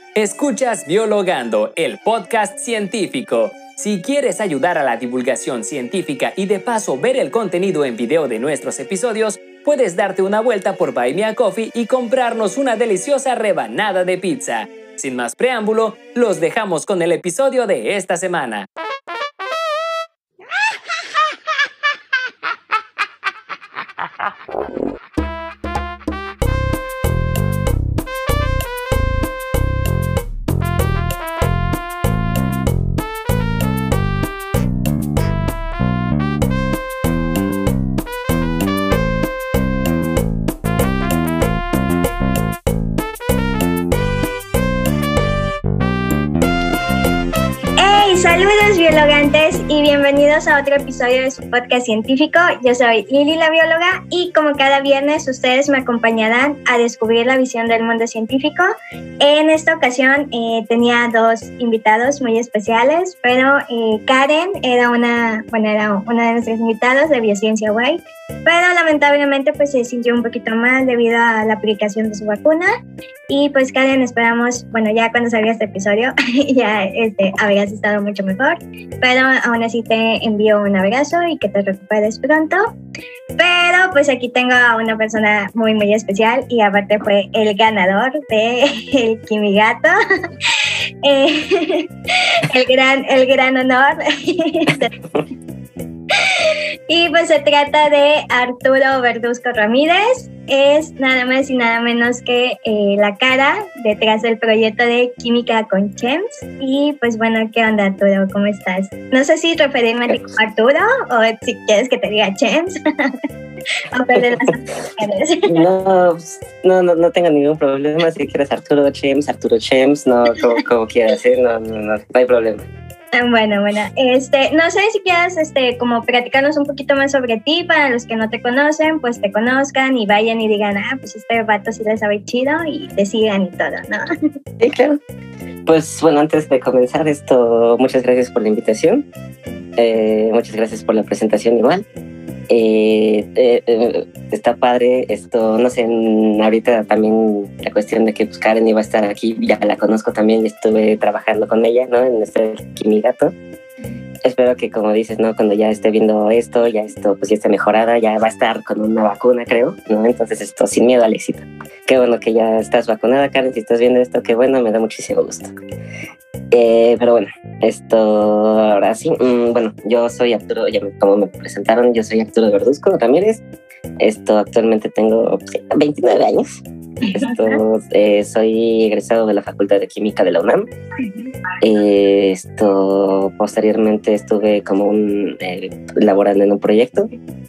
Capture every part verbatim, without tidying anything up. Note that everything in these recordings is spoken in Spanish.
Escuchas Biologando, el podcast científico. Si quieres ayudar a la divulgación científica y de paso ver el contenido en video de nuestros episodios, puedes darte una vuelta por Buy Me a Coffee y comprarnos una deliciosa rebanada de pizza. Sin más preámbulo, los dejamos con el episodio de esta semana. Saludos biologantes y bienvenidos a otro episodio de su podcast científico. Yo soy Lili la bióloga y como cada viernes ustedes me acompañarán a descubrir la visión del mundo científico. En esta ocasión eh, tenía dos invitados muy especiales, pero eh, Karen era una, bueno, era una de nuestras invitadas de Biociencia Guay, pero lamentablemente pues se sintió un poquito mal debido a la aplicación de su vacuna. Y pues Karen, esperamos, bueno, ya cuando salga este episodio ya este, habrías estado mucho mejor, pero aún así te envío un abrazo y que te recuperes pronto. Pero pues aquí tengo a una persona muy muy especial y aparte fue el ganador de el Quimigato. eh, el gran el gran honor. Y pues se trata de Arturo Verduzco Ramírez. Es nada más y nada menos que eh, la cara detrás del proyecto de Química con Chems. Y pues bueno, ¿qué onda, Arturo? ¿Cómo estás? No sé si referirme a ti como Arturo o si quieres que te diga Chems. O cuál de las dos no, no, no, no tengo ningún problema. Si quieres Arturo Chems, Arturo Chems, no, como, como quieras, ¿eh? no, no, no, no hay problema. Bueno, bueno, este, no sé si quieres este, como platicarnos un poquito más sobre ti, para los que no te conocen, pues te conozcan y vayan y digan, ah, pues este vato sí le sabe chido y te sigan y todo, ¿no? Sí, claro. Pues bueno, antes de comenzar esto, muchas gracias por la invitación, eh, muchas gracias por la presentación igual. Eh, eh, eh, está padre esto, no sé, ahorita también la cuestión de que pues, Karen iba a estar aquí, ya la conozco también, estuve trabajando con ella, ¿no? En este Quimigato. Espero que, como dices, ¿no? Cuando ya esté viendo esto, ya esto, pues ya esté mejorada, ya va a estar con una vacuna, creo, ¿no? Entonces esto, sin miedo al éxito. Qué bueno que ya estás vacunada, Karen, si estás viendo esto, qué bueno, me da muchísimo gusto. Eh, pero bueno, esto, ahora sí, mmm, bueno, yo soy Arturo, ya me, como me presentaron, yo soy Arturo Verduzco Ramírez. Esto, actualmente tengo sí, veintinueve años. Esto, eh, soy egresado de la Facultad de Química de la UNAM. Eh, esto, posteriormente estuve como un, eh, laborando en un proyecto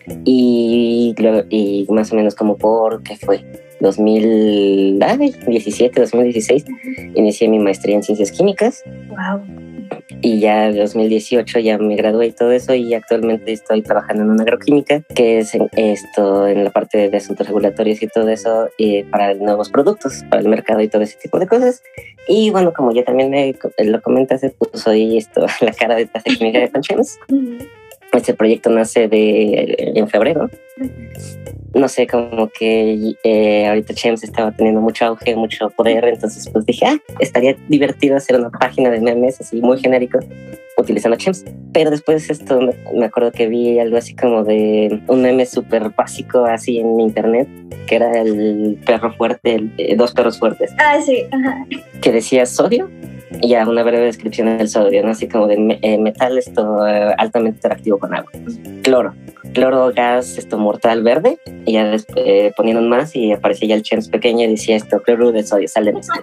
y, y más o menos como por, ¿qué fue? dos mil diecisiete, dos mil dieciséis, inicié mi maestría en Ciencias Químicas. Wow. Y ya en dos mil dieciocho ya me gradué y todo eso, y actualmente estoy trabajando en una agroquímica, que es en, esto, en la parte de asuntos regulatorios y todo eso, y para nuevos productos, para el mercado y todo ese tipo de cosas. Y bueno, como ya también me lo comentas, pues soy esto, la cara de Taza Química de Chems. Este proyecto nace de, en febrero. No sé, como que eh, ahorita Chems estaba teniendo mucho auge, mucho poder, entonces pues dije, ah, estaría divertido hacer una página de memes así muy genérico utilizando Chems. Pero después esto, me acuerdo que vi algo así como de un meme súper básico así en internet, que era el perro fuerte, el, eh, dos perros fuertes. Ah, sí, ajá. Que decía sodio y ya una breve descripción del sodio, ¿no? Así como de eh, metal esto eh, altamente interactivo con agua. Cloro. Cloro, gas, esto mortal verde, y ya después eh, ponieron más y aparecía ya el Chems pequeño y decía esto, cloruro de sodio, sale de esto.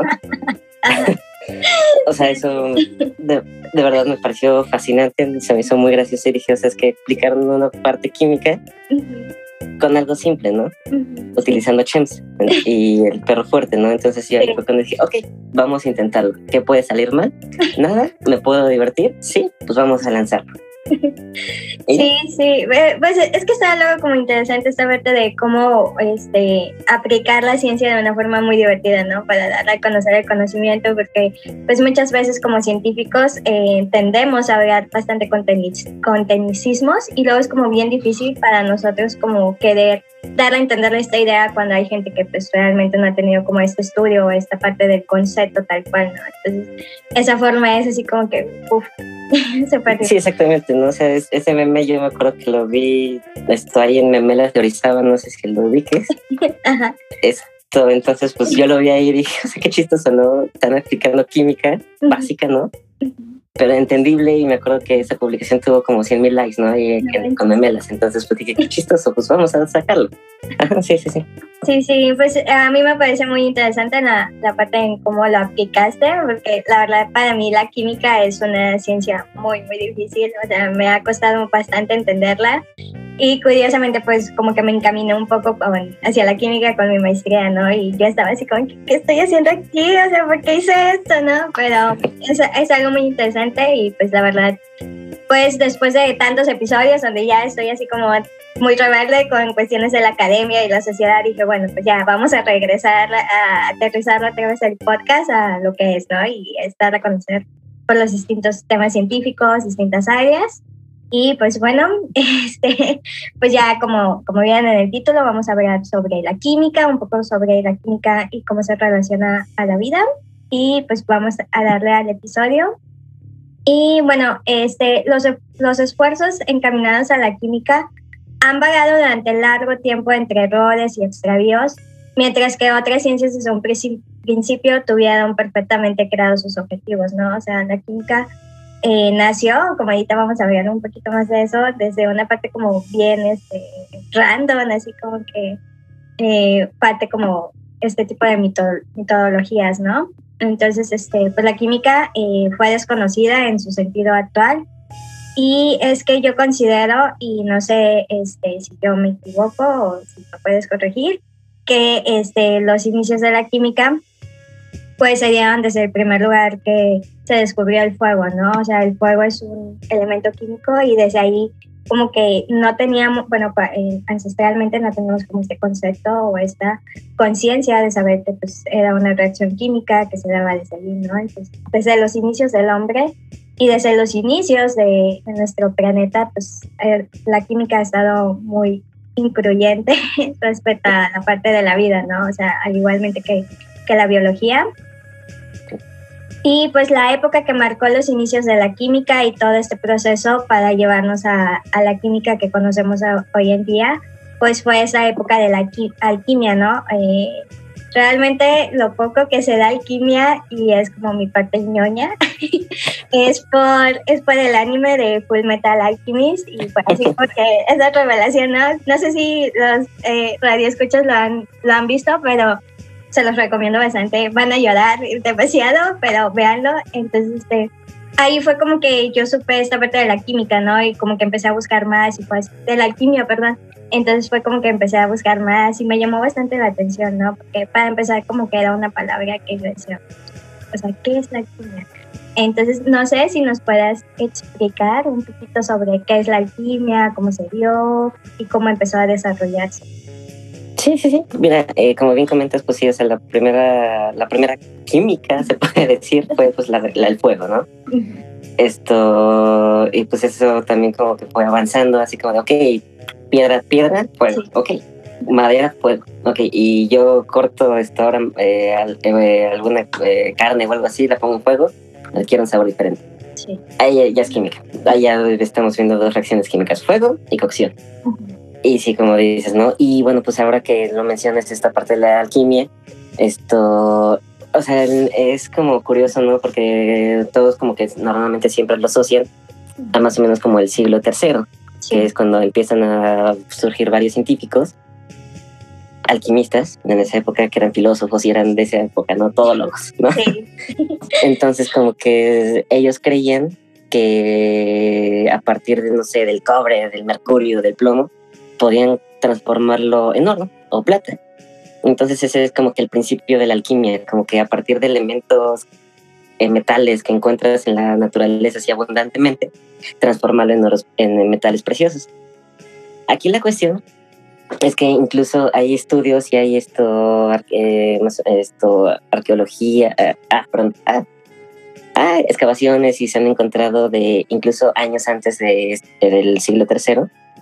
O sea, eso de, de verdad me pareció fascinante, se me hizo muy gracioso y dije, o sea, es que explicaron una parte química uh-huh. con algo simple, ¿no? Uh-huh. Utilizando Chems y el perro fuerte, ¿no? Entonces yo ahí fue cuando dije, ok, vamos a intentarlo. ¿Qué puede salir mal? Nada, ¿me puedo divertir? Sí, pues vamos a lanzarlo. Sí, sí, pues es que está algo como interesante esta parte de cómo este, aplicar la ciencia de una forma muy divertida, ¿no? Para dar a conocer el conocimiento, porque pues muchas veces como científicos eh, tendemos a hablar bastante con, tenic- con tecnicismos y luego es como bien difícil para nosotros como querer dar a entender esta idea cuando hay gente que pues realmente no ha tenido como este estudio o esta parte del concepto tal cual, ¿no? Entonces, esa forma es así como que, uff, se perdió. Sí, exactamente, ¿no? O sea, es, ese meme yo me acuerdo que lo vi, esto ahí en Memelas de Orizaba, no sé si lo ubiques. Ajá. Esto, entonces, pues yo lo vi ahí y dije, o sea, qué chistoso, ¿no? Están explicando química uh-huh. básica, ¿no? Uh-huh. Pero entendible, y me acuerdo que esa publicación tuvo como cien mil likes, ¿no? Y, no, con Memelas, entonces pues dije, qué chistoso, pues vamos a sacarlo. sí, sí, sí. Sí, sí, pues a mí me parece muy interesante la, la parte en cómo lo aplicaste, porque la verdad para mí la química es una ciencia muy, muy difícil, o sea, me ha costado bastante entenderla. Y curiosamente, pues como que me encaminé un poco con, hacia la química con mi maestría, ¿no? Y yo estaba así como, ¿qué estoy haciendo aquí? O sea, ¿por qué hice esto, no? Pero es, es algo muy interesante y pues la verdad, pues después de tantos episodios donde ya estoy así como muy rebelde con cuestiones de la academia y la sociedad, dije, bueno, pues ya vamos a regresar a aterrizar otra vez el podcast a lo que es, ¿no? Y estar a conocer por los distintos temas científicos, distintas áreas. Y pues bueno, este, pues ya como, como vieron en el título, vamos a hablar sobre la química, un poco sobre la química y cómo se relaciona a la vida. Y pues vamos a darle al episodio. Y bueno, este, los, los esfuerzos encaminados a la química han variado durante largo tiempo entre errores y extravíos, mientras que otras ciencias desde un principio tuvieron perfectamente creados sus objetivos, ¿no? O sea, la química Eh, nació, como ahorita vamos a hablar un poquito más de eso, desde una parte como bien este, random, así como que eh, parte como este tipo de mito- metodologías, ¿no? Entonces, este, pues la química eh, fue desconocida en su sentido actual y es que yo considero, y no sé este, si yo me equivoco o si me puedes corregir, que este, los inicios de la química pues se dieron desde el primer lugar que se descubrió el fuego, ¿no? O sea, el fuego es un elemento químico y desde ahí como que no teníamos, bueno, eh, ancestralmente no teníamos como este concepto o esta conciencia de saber que pues era una reacción química que se daba desde ahí, ¿no? Entonces, desde los inicios del hombre y desde los inicios de, de nuestro planeta, pues eh, la química ha estado muy incluyente respecto a la parte de la vida, ¿no? O sea, al igualmente que, que la biología. Y pues la época que marcó los inicios de la química y todo este proceso para llevarnos a, a la química que conocemos a, hoy en día, pues fue esa época de la qui- alquimia, ¿no? Eh, realmente lo poco que se da alquimia, y es como mi parte ñoña, es, por, es por el anime de Full Metal Alchemist, y fue así porque esa revelación, ¿no? No sé si los eh, radioescuchas lo han, lo han visto, pero se los recomiendo bastante. Van a llorar demasiado, pero véanlo. Entonces, este, ahí fue como que yo supe esta parte de la química, ¿no? Y como que empecé a buscar más, y pues, de la alquimia, perdón. Entonces fue como que empecé a buscar más y me llamó bastante la atención, ¿no? Porque para empezar como que era una palabra que yo decía, o sea, ¿qué es la alquimia? Entonces, no sé si nos puedas explicar un poquito sobre qué es la alquimia, cómo se dio y cómo empezó a desarrollarse. Sí, sí, sí. Mira, eh, como bien comentas, pues sí, o sea, la primera, la primera química, se puede decir, fue pues la, la el fuego, ¿no? Uh-huh. Esto, y pues eso también como que fue avanzando, así como de, ok, piedra, piedra, fuego, sí. Ok, madera, fuego, ok, y yo corto esto ahora, eh, eh, alguna eh, carne o algo así, la pongo en fuego, le quiero un sabor diferente. Sí. Ahí ya es química, ahí ya estamos viendo dos reacciones químicas, fuego y cocción. Uh-huh. Y sí, como dices, ¿no? Y bueno, pues ahora que lo mencionas, esta parte de la alquimia, esto, o sea, es como curioso, ¿no? Porque todos como que normalmente siempre lo asocian a más o menos como el siglo tercero, sí. Que es cuando empiezan a surgir varios científicos, alquimistas, en esa época, que eran filósofos y eran de esa época, ¿no? Todólogos, ¿no? Sí. Entonces como que ellos creían que a partir de, no sé, del cobre, del mercurio, del plomo, podían transformarlo en oro o plata. Entonces ese es como que el principio de la alquimia, como que a partir de elementos eh, metales que encuentras en la naturaleza así abundantemente, transformarlo en, oros, en metales preciosos. Aquí la cuestión es que incluso hay estudios y hay esto, eh, esto arqueología, eh, ah, perdón, ah, ah, excavaciones, y se han encontrado de incluso años antes de, del siglo tercero,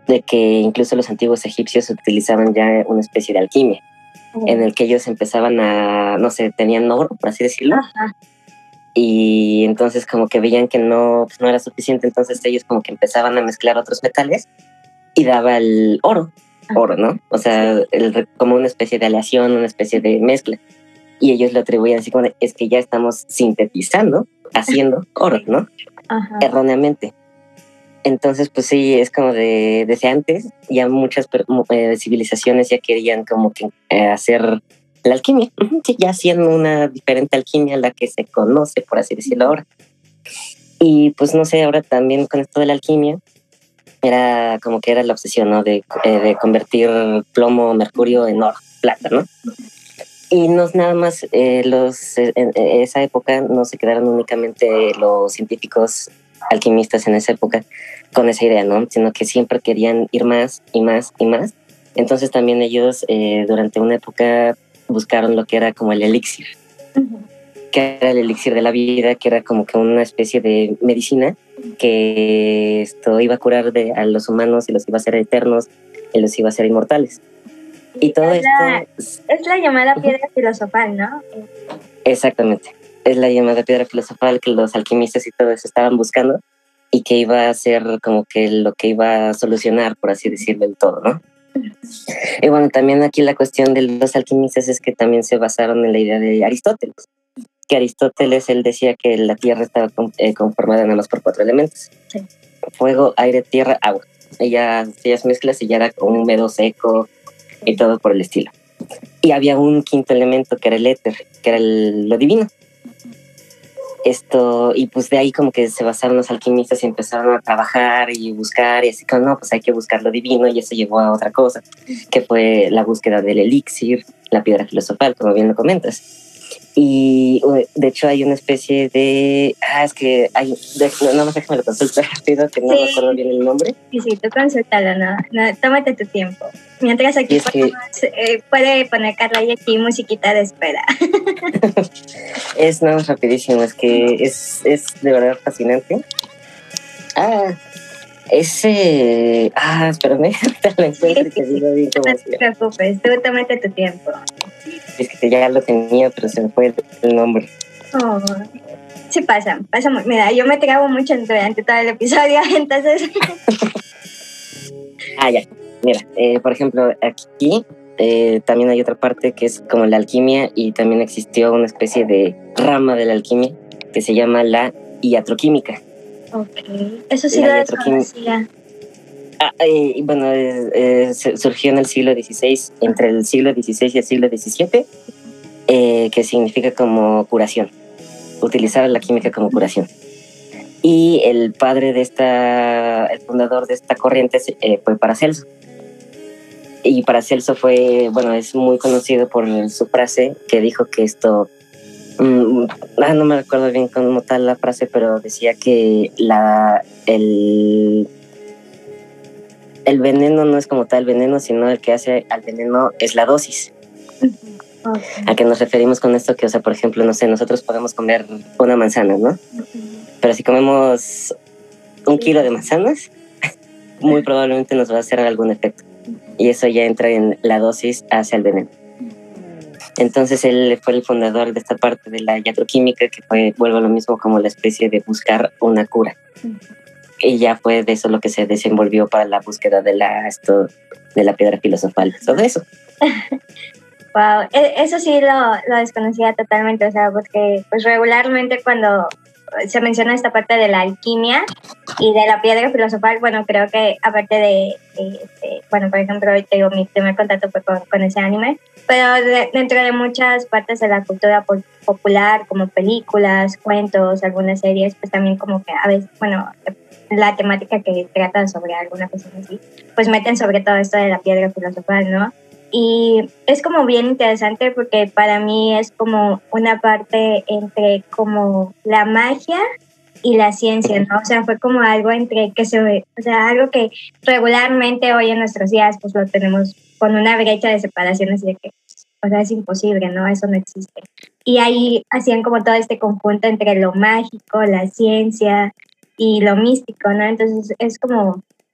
de que incluso los antiguos egipcios utilizaban ya una especie de alquimia, uh-huh. en el que ellos empezaban a, no sé, tenían oro, por así decirlo, uh-huh. y entonces como que veían que no, pues no era suficiente, entonces ellos como que empezaban a mezclar otros metales y daba el oro, uh-huh. oro, ¿no? O sea, el, como una especie de aleación, una especie de mezcla, y ellos lo atribuían así como de, es que ya estamos sintetizando, haciendo oro, ¿no? Uh-huh. Erróneamente. Entonces, pues sí, es como de desde antes, ya muchas eh, civilizaciones ya querían como que eh, hacer la alquimia, sí, ya haciendo una diferente alquimia a la que se conoce, por así decirlo ahora. Y pues no sé, ahora también con esto de la alquimia, era como que era la obsesión, ¿no? De, eh, de convertir plomo, mercurio en oro, plata, ¿no? Y no es nada más, eh, los, eh, en esa época no se quedaron únicamente los científicos alquimistas en esa época con esa idea, ¿no? Sino que siempre querían ir más y más y más. Entonces también ellos eh, durante una época buscaron lo que era como el elixir, uh-huh. que era el elixir de la vida, que era como que una especie de medicina que esto iba a curar de, a los humanos y los iba a hacer eternos y los iba a hacer inmortales. Y todo es esto... La, es la llamada piedra uh-huh. filosofal, ¿no? Exactamente. Es la llamada piedra filosofal que los alquimistas y todo eso estaban buscando y que iba a ser como que lo que iba a solucionar, por así decirlo, el todo, ¿no? Y bueno, también aquí la cuestión de los alquimistas es que también se basaron en la idea de Aristóteles, que Aristóteles, él decía que la Tierra estaba conformada nada más por cuatro elementos. Sí. Fuego, aire, tierra, agua. Y ya hacías mezclas y ya era como húmedo, seco y todo por el estilo. Y había un quinto elemento que era el éter, que era el, lo divino. Esto, y pues de ahí como que se basaron los alquimistas y empezaron a trabajar y buscar y así como no, pues hay que buscar lo divino, y eso llevó a otra cosa, que fue la búsqueda del elixir, la piedra filosofal, como bien lo comentas. Y de hecho hay una especie de... Ah, es que hay... De, no, no, déjame lo consultar rápido, que no sí. me acuerdo bien el nombre. Sí, sí, tú consúltalo, no, no, tómate tu tiempo. Mientras aquí es podemos, que... eh, puede poner Carla y aquí musiquita de espera. Es nada más rapidísimo, es que es, es de verdad fascinante. Ah, ese... Ah, espérame, te lo encuentro y te digo bien cómo es. No te preocupes, tú tómate tu tiempo. Es que ya lo tenía, pero se me fue el nombre. Oh, sí pasa, pasa. Mira, yo me trabo mucho durante todo el episodio, entonces... ah, ya. Mira, eh, por ejemplo, aquí eh, también hay otra parte que es como la alquimia, y también existió una especie de rama de la alquimia que se llama la iatroquímica. Ok, eso sí la lo desconocía. Ah, eh, bueno, eh, eh, surgió en el siglo dieciséis, entre el siglo dieciséis y el siglo diecisiete, eh, que significa como curación, utilizar la química como curación. Y el padre de esta, el fundador de esta corriente eh, fue Paracelso. Y Paracelso fue, bueno, es muy conocido por su frase que dijo que esto, mmm, ah, no me recuerdo bien cómo tal la frase, pero decía que la, el... el veneno no es como tal veneno, sino el que hace al veneno es la dosis. Okay. ¿A qué nos referimos con esto? Que, o sea, por ejemplo, no sé, nosotros podemos comer una manzana, ¿no? Uh-huh. Pero si comemos un sí. kilo de manzanas, muy probablemente nos va a hacer algún efecto. Uh-huh. Y eso ya entra en la dosis hacia el veneno. Uh-huh. Entonces él fue el fundador de esta parte de la iatroquímica, que fue, vuelvo a lo mismo, como la especie de buscar una cura. Uh-huh. Y ya fue de eso lo que se desenvolvió para la búsqueda de la, esto, de la piedra filosofal, sobre eso. Wow, eso sí lo, lo desconocía totalmente, o sea, porque pues regularmente cuando se menciona esta parte de la alquimia y de la piedra filosofal, bueno, creo que aparte de, de, de bueno, por ejemplo, hoy te digo, mi primer contacto fue con, con ese anime, pero de, dentro de muchas partes de la cultura popular, como películas, cuentos, algunas series, pues también como que a veces, bueno, la temática que tratan sobre alguna cosa así, pues meten sobre todo esto de la piedra filosofal, ¿no? Y es como bien interesante porque para mí es como una parte entre como la magia y la ciencia, ¿no? O sea, fue como algo entre que se, o sea, algo que regularmente hoy en nuestros días pues lo tenemos con una brecha de separación, así de que, o sea, es imposible, ¿no? Eso no existe. Y ahí hacían como todo este conjunto entre lo mágico, la ciencia y lo místico, ¿no? Entonces es como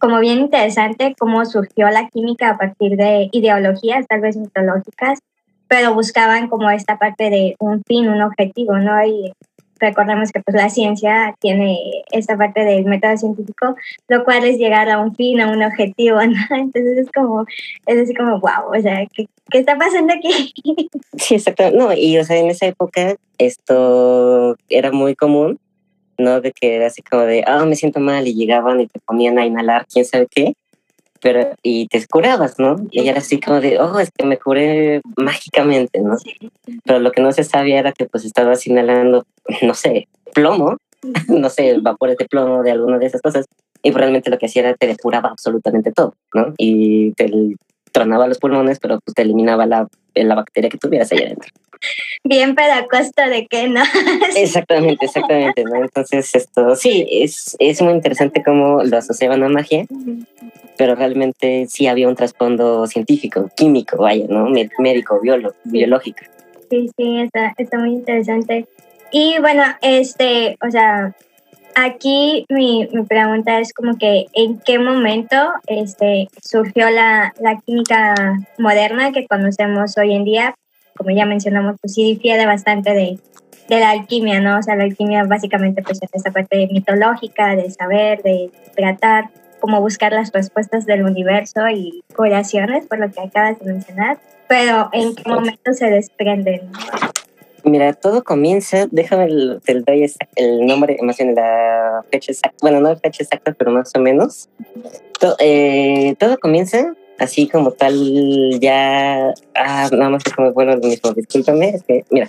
como bien interesante cómo surgió la química a partir de ideologías, tal vez mitológicas, pero buscaban como esta parte de un fin, un objetivo, ¿no? Y recordemos que pues la ciencia tiene esta parte del método científico, lo cual es llegar a un fin, a un objetivo, ¿no? Entonces es como, es así como, wow, o sea, ¿qué, qué está pasando aquí? Sí, exacto. No, y o sea, en esa época esto era muy común, ¿no? De que era así como de, ah, oh, me siento mal, y llegaban y te ponían a inhalar quién sabe qué, pero y te curabas, ¿no? Y era así como de, oh, es que me curé mágicamente, ¿no? Pero lo que no se sabía era que pues estabas inhalando, no sé, plomo, no sé, vapores de plomo, de alguna de esas cosas, y realmente lo que hacía era te depuraba absolutamente todo, ¿no? Y te tronaba los pulmones, pero pues te eliminaba la, la bacteria que tuvieras ahí adentro. Bien, pero a costa de qué, ¿no? Exactamente, exactamente, ¿no? Entonces, esto sí, es, es muy interesante cómo lo asociaban a magia, pero realmente sí había un trasfondo científico, químico, vaya, ¿no? Médico, biólogo, biológico. Sí, sí, está, está muy interesante. Y bueno, este, o sea, aquí mi, mi pregunta es como que ¿en qué momento este, surgió la, la química moderna que conocemos hoy en día? Como ya mencionamos, pues sí difiere bastante de, de la alquimia, ¿no? O sea, la alquimia básicamente pues es esa parte mitológica, de saber, de tratar, como buscar las respuestas del universo y curaciones, por lo que acabas de mencionar. Pero ¿en qué momento se desprenden? Mira, todo comienza, déjame el, te doy el nombre, más bien la fecha exacta, bueno, no la fecha exacta, pero más o menos. Todo, eh, todo comienza así como tal, ya, ah, nada más que como vuelvo a lo mismo, discúlpame, es que, mira,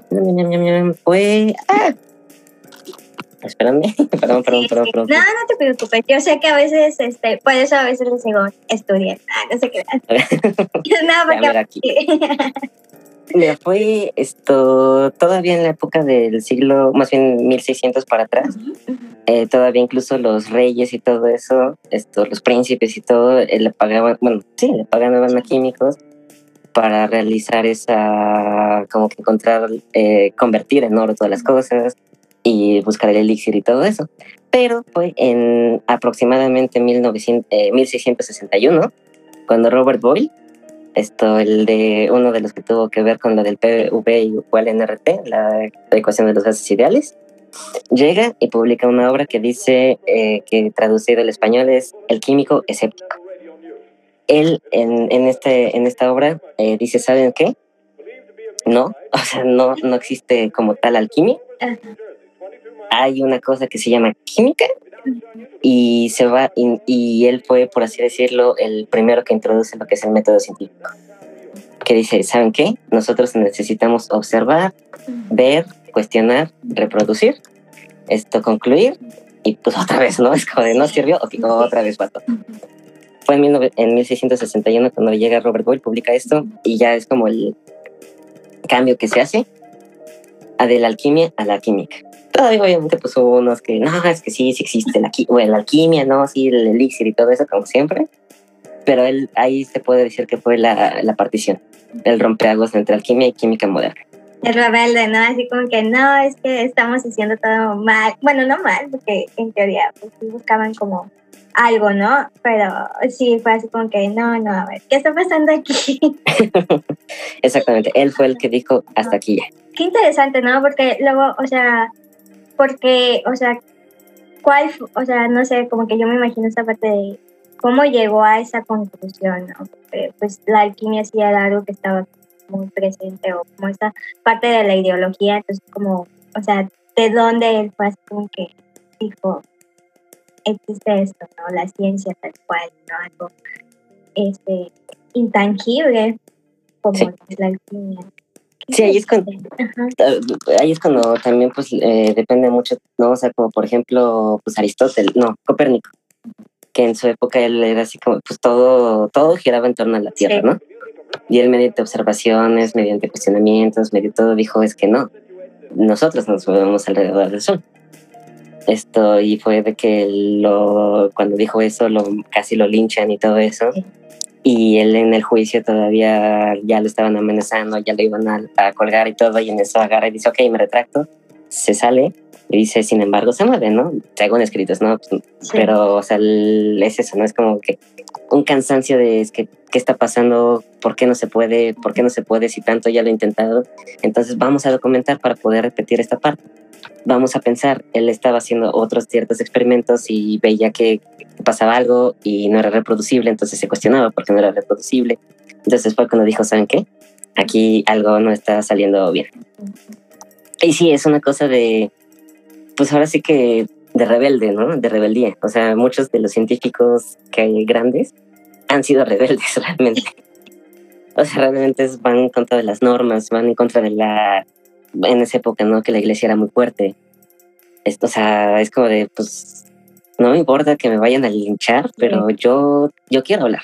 fue, ah, espérame, perdón, perdón, Sí, perdón, sí. perdón. No, no te preocupes. Yo sé que a veces, este, por eso a veces les digo, estudien. Ah, no sé qué. No, porque... Ya, mira, aquí. Mira, fue esto todavía en la época del siglo, más bien mil seiscientos para atrás. Uh-huh. Eh, todavía incluso los reyes y todo eso, esto, los príncipes y todo, eh, le pagaban, bueno, sí, le pagaban a químicos para realizar esa, como que encontrar, eh, convertir en oro todas las cosas y buscar el elixir y todo eso. Pero fue en aproximadamente mil novecientos, eh, mil seiscientos sesenta y uno, cuando Robert Boyle, esto, el de uno de los que tuvo que ver con lo del P V igual N R T, la ecuación de los gases ideales, llega y publica una obra que dice, eh, que traducido al español es El químico escéptico. Él en, en, este, en esta obra eh, dice, ¿saben qué? No, o sea, no, no existe como tal alquimia. Hay una cosa que se llama química y se va y, y él fue, por así decirlo, el primero que introduce lo que es el método científico, que dice, ¿saben qué? Nosotros necesitamos observar, ver, cuestionar, reproducir, esto, concluir, y pues otra vez, ¿no? Es como de, ¿no sirvió? Ok, otra vez, vato. Fue en, mil, en mil seiscientos sesenta y uno cuando llega Robert Boyle, publica esto, y ya es como el cambio que se hace a de la alquimia a la química. Todavía obviamente pues hubo unos que, no, es que sí, sí existe la, bueno, la alquimia, ¿no? Sí, el elixir y todo eso, como siempre. Pero él, ahí se puede decir que fue la, la partición, el rompeaguas entre alquimia y química moderna. El rebelde, ¿no? Así como que no, es que estamos haciendo todo mal. Bueno, no mal, porque en teoría pues, buscaban como algo, ¿no? Pero sí, fue así como que no, no, a ver, ¿qué está pasando aquí? Exactamente, él fue el que dijo hasta aquí ya. Qué interesante, ¿no? Porque luego, o sea, porque, o sea, ¿cuál, o sea, no sé, como que yo me imagino esa parte de cómo llegó a esa conclusión, ¿no? Porque, pues la alquimia sí era algo que estaba muy presente, o como esa parte de la ideología, entonces como, o sea, ¿de dónde él fue así como que dijo, existe esto, ¿no? La ciencia tal cual, ¿no? Algo este, intangible como sí. es la alquimia. Sí, ahí es cuando, ahí es cuando también pues eh, depende mucho, ¿no? O sea, como por ejemplo, pues Aristóteles, no, Copérnico, que en su época él era así como, pues todo, todo giraba en torno a la Tierra, sí. ¿no? Y él mediante observaciones, mediante cuestionamientos, mediante todo dijo, es que no, nosotros nos movemos alrededor del Sol. Esto, y fue de que lo, cuando dijo eso, lo, casi lo linchan y todo eso. Sí. Y él en el juicio todavía ya lo estaban amenazando, ya lo iban a, a colgar y todo, y en eso agarra y dice, ok, me retracto, se sale Y dice, sin embargo, se mueve, ¿no? Según escritos, ¿no? Sí. Pero, o sea, el, es eso, ¿no? Es como que un cansancio de es que, ¿qué está pasando? ¿Por qué no se puede? ¿Por qué no se puede si tanto ya lo he intentado? Entonces vamos a documentar para poder repetir esta parte. Vamos a pensar, él estaba haciendo otros ciertos experimentos y veía que pasaba algo y no era reproducible, entonces se cuestionaba por qué no era reproducible. Entonces fue cuando dijo, ¿saben qué? Aquí algo no está saliendo bien. Y sí, es una cosa de, pues ahora sí que de rebelde, ¿no? De rebeldía. O sea, muchos de los científicos que hay grandes han sido rebeldes realmente. O sea, realmente van en contra de las normas, van en contra de la... En esa época, ¿no? Que la iglesia era muy fuerte. Es, o sea, es como de, pues, no me importa que me vayan a linchar, pero sí. yo, yo quiero hablar.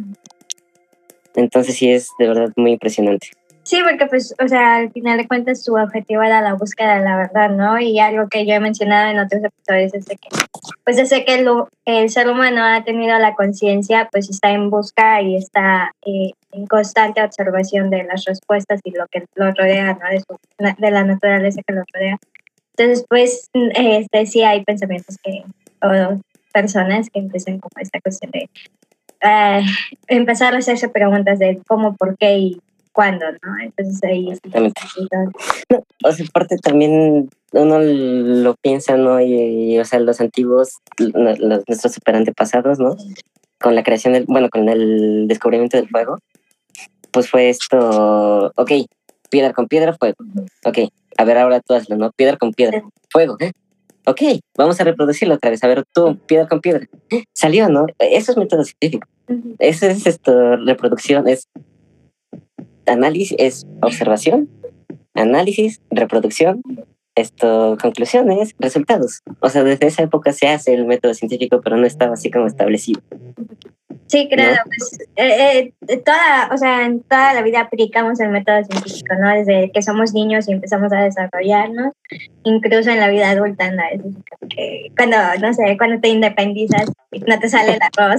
Entonces sí es de verdad muy impresionante. Sí, porque pues, o sea, al final de cuentas su objetivo era la búsqueda de la verdad, ¿no? Y algo que yo he mencionado en otros episodios es de que, pues desde que el, el ser humano ha tenido la conciencia, pues está en busca y está eh, en constante observación de las respuestas y lo que lo rodea, ¿no? De, su, de la naturaleza que lo rodea. Entonces, pues, este, sí hay pensamientos que, o personas que empiezan como esta cuestión de eh, empezar a hacerse preguntas de cómo, por qué y cuándo, ¿no? Entonces ahí... Exactamente. No, o sea, aparte también uno lo piensa, ¿no? Y, y o sea, los antiguos, los, nuestros super antepasados, ¿no? Con la creación del, bueno, con el descubrimiento del fuego, pues fue esto, ok, piedra con piedra, fuego. Ok, a ver, ahora tú hazlo, ¿no? Piedra con piedra, fuego, ¿eh? Ok, vamos a reproducirlo otra vez. A ver, tú, piedra con piedra. Salió, ¿no? Eso es método científico. Eso es esto, reproducción, es análisis, es observación, análisis, reproducción, esto, conclusiones, resultados. O sea, desde esa época se hace el método científico, pero no estaba así como establecido. Sí, claro, ¿no? Pues eh, eh, toda, o sea, en toda la vida aplicamos el método científico, ¿no? Desde que somos niños y empezamos a desarrollarnos, incluso en la vida adulta, ¿no? Es que cuando, no sé, cuando te independizas, no te sale el arroz.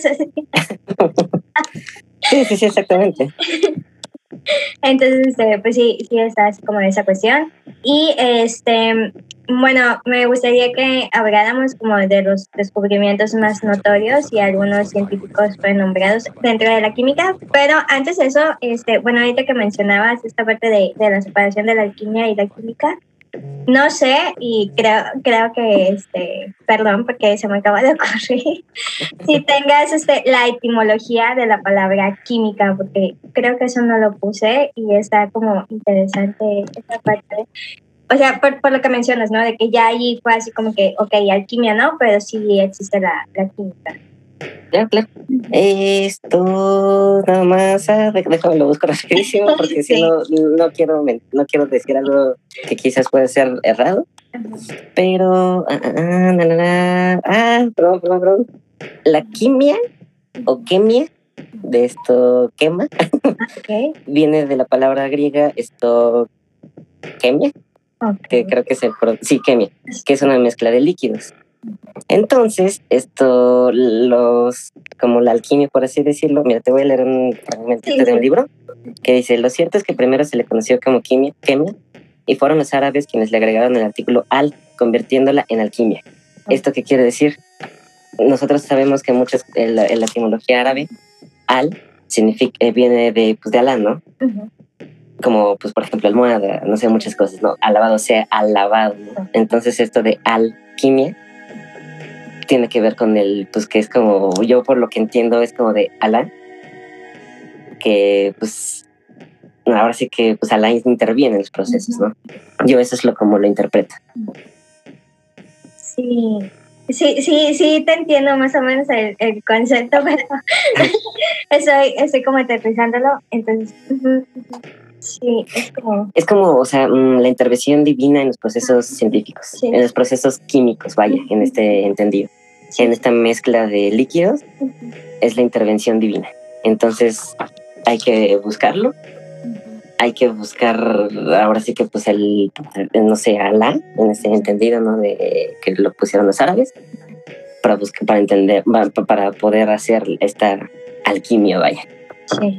Sí, sí, sí, exactamente. Entonces, este, pues sí, sí está así como esa cuestión. Y este, bueno, me gustaría que habláramos como de los descubrimientos más notorios y algunos científicos renombrados dentro de la química. Pero antes de eso, este, bueno, ahorita que mencionabas esta parte de, de la separación de la alquimia y la química, no sé, y creo, creo que, este, perdón, porque se me acaba de ocurrir, si tengas este, la etimología de la palabra química, porque creo que eso no lo puse y está como interesante esta parte. O sea, por, por lo que mencionas, ¿no? De que ya ahí fue así como que, ok, alquimia, ¿no? Pero sí existe la, la química. Claro, claro. Esto nada más, ah, déjame lo busco rapidísimo porque sí. si no, no, quiero, no quiero decir algo que quizás pueda ser errado. Uh-huh. Pero, ah, ah, na, na, na, ah, perdón, perdón, perdón. La quimia o quemia, de esto quema, okay. viene de la palabra griega esto quemia, okay. que creo que es el, sí, quemia, que es una mezcla de líquidos. Entonces, esto, los, como la alquimia, por así decirlo, mira, te voy a leer un fragmento sí, de un sí. libro que dice, lo cierto es que primero se le conoció como quimia, quemia, y fueron los árabes quienes le agregaron el artículo al, convirtiéndola en alquimia. Okay. ¿Esto qué quiere decir? Nosotros sabemos que muchas, en la, en la etimología árabe, al significa, eh, viene de, pues, de Alá, ¿no? Uh-huh. Como, pues, por ejemplo, almohada, no sé, muchas cosas, ¿no? Alabado sea, alabado, ¿no? Entonces, esto de alquimia tiene que ver con el, pues, que es como, yo por lo que entiendo, es como de Alá, que, pues, ahora sí que, pues, Alá interviene en los procesos, ¿no? Yo eso es lo como lo interpreto. Sí. Sí, sí, sí, te entiendo más o menos el, el concepto, pero estoy, estoy como aterrizándolo, entonces, uh-huh, uh-huh. sí, es como... Es como, o sea, la intervención divina en los procesos científicos, sí. en los procesos químicos, vaya, uh-huh. en este entendido. Sí. En esta mezcla de líquidos, uh-huh. es la intervención divina. Entonces, hay que buscarlo. Hay que buscar, ahora sí que pues el, no sé, Alá, en ese entendido, ¿no? De que lo pusieron los árabes, para buscar, para entender, para poder hacer esta alquimia, vaya. Sí.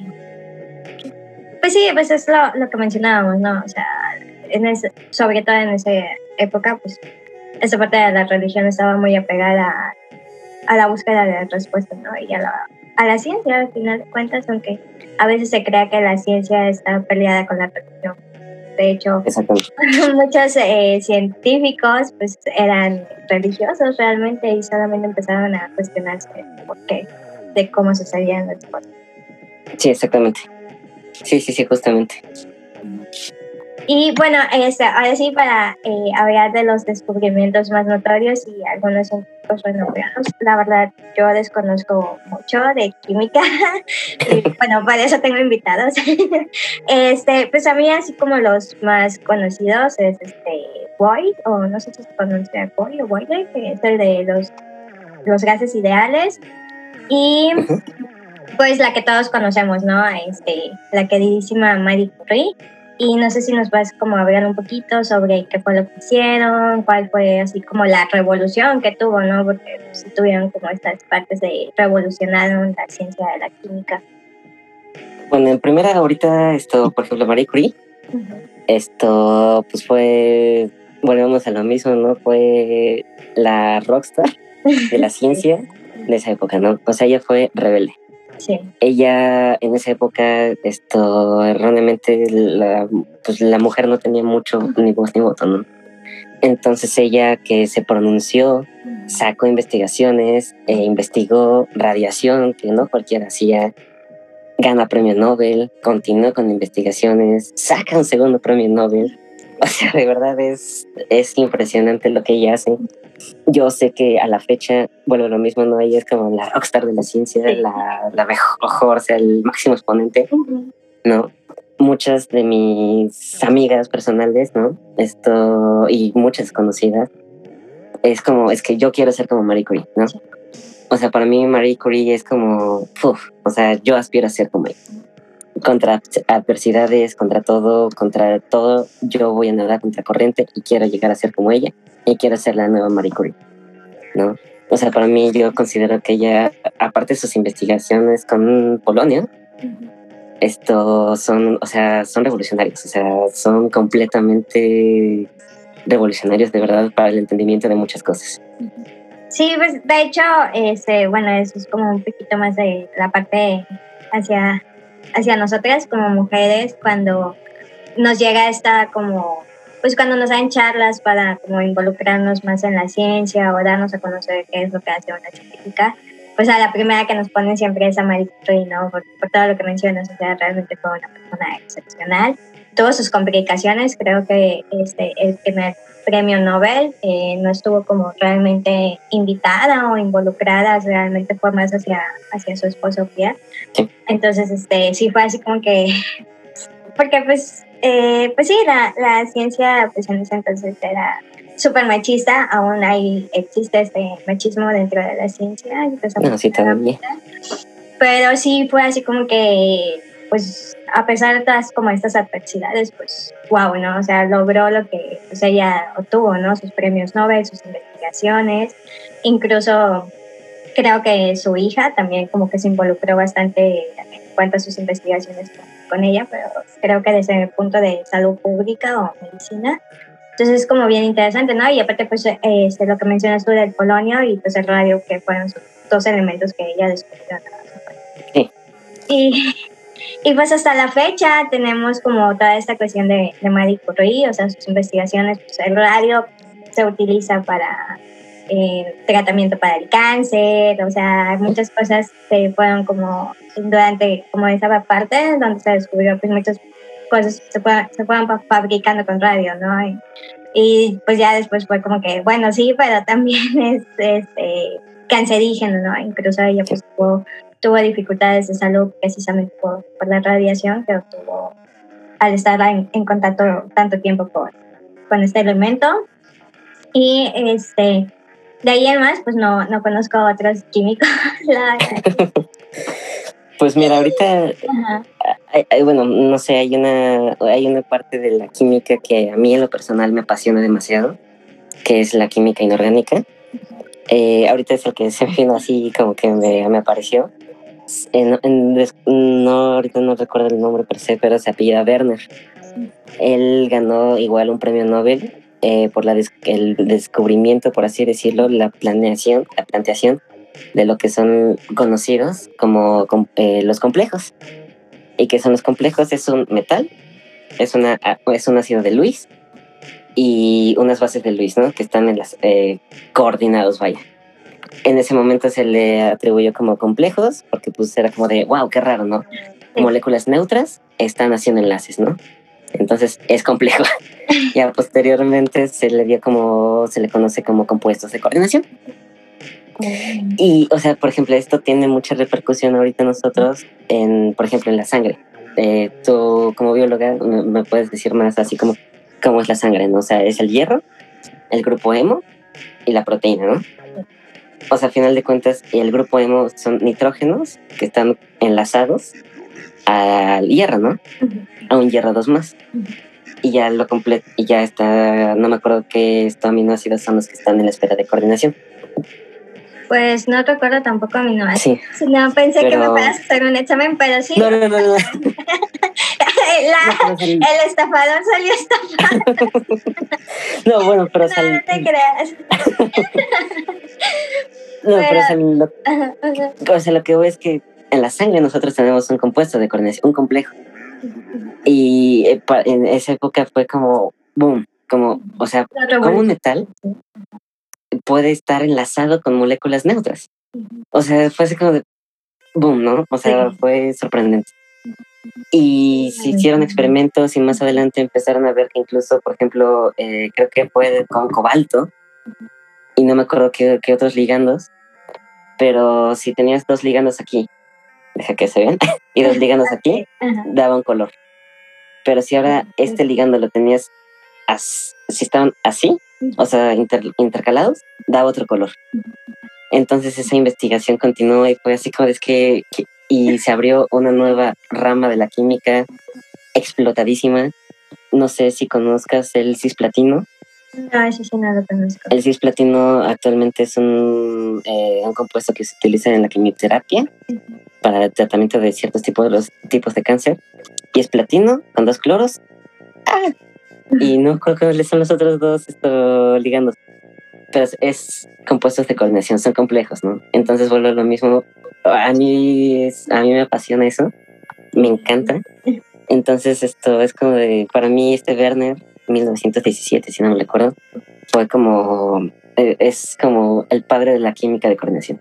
Pues sí, pues es lo, lo que mencionábamos, ¿no? O sea, en ese, sobre todo en ese época, pues esa parte de la religión estaba muy apegada a, a la búsqueda de respuestas, ¿no? Y a la, a la ciencia, al final de cuentas, aunque a veces se crea que la ciencia está peleada con la religión. De hecho, muchos eh, científicos pues eran religiosos realmente y solamente empezaron a cuestionarse por qué, de cómo sucedían las cosas. Sí, exactamente. Sí, sí, sí, justamente. Y bueno, este, ahora sí, para eh, hablar de los descubrimientos más notorios y algunos científicos renombrados, la verdad yo desconozco mucho de química y bueno, para eso tengo invitados. este, pues a mí así como los más conocidos es este Boyd, o no sé si se pronuncia Boyd o Boyd, que es el de los, los gases ideales, y pues la que todos conocemos, ¿no? Este, la queridísima Marie Curie. Y no sé si nos vas como a hablar un poquito sobre qué fue lo que hicieron, cuál fue así como la revolución que tuvo, ¿no? Porque pues, sí tuvieron como estas partes de revolucionaron la ciencia de la química. Bueno, en primera ahorita esto, por ejemplo, Marie Curie, uh-huh. esto pues fue, volvemos a lo mismo, ¿no? Fue la rockstar de la ciencia de esa época, ¿no? O sea, ella fue rebelde. Sí. Ella en esa época, esto erróneamente, la, pues la mujer no tenía mucho ni voz ni voto, ¿no? Entonces ella que se pronunció, sacó investigaciones, e investigó radiación, que no cualquiera hacía, gana premio Nobel, continuó con investigaciones, saca un segundo premio Nobel. O sea, de verdad es, es impresionante lo que ella hace. Yo sé que a la fecha, bueno, lo mismo, ¿no? Ella es como la rockstar de la ciencia, sí. la, la mejor, o sea, el máximo exponente, uh-huh. ¿no? Muchas de mis amigas personales, ¿no? Esto, y muchas conocidas, es como, es que yo quiero ser como Marie Curie, ¿no? Sí. O sea, para mí Marie Curie es como, uf, o sea, yo aspiro a ser como ella. Contra adversidades, contra todo, contra todo, yo voy a nadar contra corriente y quiero llegar a ser como ella y quiero ser la nueva Marie Curie, ¿no? O sea, para mí yo considero que ella, aparte de sus investigaciones con Polonia, uh-huh. esto son, o sea, son revolucionarios, o sea, son completamente revolucionarios de verdad para el entendimiento de muchas cosas. Uh-huh. Sí, pues de hecho, este, bueno, eso es como un poquito más de la parte hacia hacia nosotras como mujeres cuando nos llega esta como, pues cuando nos dan charlas para como involucrarnos más en la ciencia o darnos a conocer qué es lo que hace una científica, pues a la primera que nos ponen siempre es a Marie Curie, ¿no? Por, por todo lo que mencionas, o sea, realmente fue una persona excepcional. Tuvo sus complicaciones, creo que este, el primer premio Nobel eh, no estuvo como realmente invitada o involucrada, realmente fue más hacia, hacia su esposo Pierre. Sí. Entonces, este, sí fue así como que, porque pues, eh, pues sí, la, la ciencia pues en ese entonces era súper machista, aún ahí existe este machismo dentro de la ciencia. Y pues, no, sí, todavía. Pero sí fue así como que, pues, a pesar de todas como estas adversidades, pues, wow, ¿no? O sea, logró lo que pues, ella obtuvo, ¿no? Sus premios Nobel, sus investigaciones, incluso creo que su hija también como que se involucró bastante en cuanto a sus investigaciones con, con ella, pero creo que desde el punto de salud pública o medicina. Entonces es como bien interesante, ¿no? Y aparte, pues, este, lo que mencionas tú del polonio y pues el radio, que fueron sus dos elementos que ella descubrió. Sí. Y, y pues hasta la fecha tenemos como toda esta cuestión de, de Marie Curie, o sea, sus investigaciones, pues el radio se utiliza para eh, tratamiento para el cáncer, o sea, muchas cosas se fueron como durante como esa parte donde se descubrió pues muchas cosas se fueron, se fueron fabricando con radio, ¿no? Y, y pues ya después fue como que, bueno, sí, pero también es este, cancerígeno, ¿no? Incluso ella pues tuvo, tuvo dificultades de salud precisamente por, por la radiación que obtuvo al estar en, en contacto tanto tiempo con, con este elemento. Y este, de ahí en más, pues no, no conozco otros químicos. la Pues mira, ahorita, hay, hay, bueno, no sé, hay una, hay una parte de la química que a mí en lo personal me apasiona demasiado, que es la química inorgánica. Eh, ahorita es el que se me vino así como que me, me apareció. En, en, no, ahorita no recuerdo el nombre per se, pero se apellida Werner. Él ganó igual un premio Nobel eh, por la des- el descubrimiento, por así decirlo, la planeación, la planteación de lo que son conocidos como com- eh, los complejos. ¿Y qué son los complejos? Es un metal, es, una, es un ácido de Lewis y unas bases de Lewis, ¿no? Que están en las eh, coordinados, vaya. En ese momento se le atribuyó como complejos, porque pues era como de, wow, qué raro, ¿no? Sí. Moléculas neutras están haciendo enlaces, ¿no? Entonces es complejo. Ya posteriormente se le dio como, se le conoce como compuestos de coordinación. Y, o sea, por ejemplo, esto tiene mucha repercusión ahorita nosotros, en, por ejemplo, en la sangre. Eh, tú, como bióloga, me, me puedes decir más así como cómo es la sangre, ¿no? O sea, es el hierro, el grupo hemo y la proteína, ¿no? O sea, a final de cuentas, el grupo hemo son nitrógenos que están enlazados al hierro, ¿no? A un hierro dos más. Y ya lo completo, y ya está, no me acuerdo qué estos aminoácidos son los que están en la esfera de coordinación. Pues no recuerdo tampoco aminoácidos. Sí. No pensé Pero- que me fueras a hacer un examen, pero sí. No, no, no, no. no. La- No, pero sal- el estafador salió estafado. No, bueno, pero No, sal- no te creas. no, pero pero- o sea, lo, Ajá, ajá. o sea, lo que voy es que en la sangre nosotros tenemos un compuesto de coordinación, un complejo. Y eh, pa- en esa época fue como, boom, como, o sea, Otro como un buen- metal puede estar enlazado con moléculas neutras. O sea, fue así como de, boom, ¿no? O sea, Sí. fue sorprendente. Y se hicieron experimentos y más adelante empezaron a ver que incluso, por ejemplo, eh, creo que fue con cobalto, y no me acuerdo qué, qué otros ligandos, pero si tenías dos ligandos aquí, deja que se vean, y dos ligandos aquí, Ajá. daba un color. Pero si ahora este ligando lo tenías, as- si estaban así, o sea, inter- intercalados, daba otro color. Entonces esa investigación continuó y fue así como es que, que- y se abrió una nueva rama de la química explotadísima. No sé si conozcas el cisplatino. No, ese sí no lo conozco. El cisplatino actualmente es un, eh, un compuesto que se utiliza en la quimioterapia para el tratamiento de ciertos tipos de los tipos de cáncer. Y es platino con dos cloros. ¡Ah! Y no creo que son los otros dos esto, ligandos. Pero es, es compuestos de coordinación, son complejos, ¿no? Entonces vuelvo a lo mismo. A mí, es, a mí me apasiona eso. Me encanta. Entonces esto es como de, para mí este Werner, mil novecientos diecisiete, si no me recuerdo, fue como, eh, es como el padre de la química de coordinación.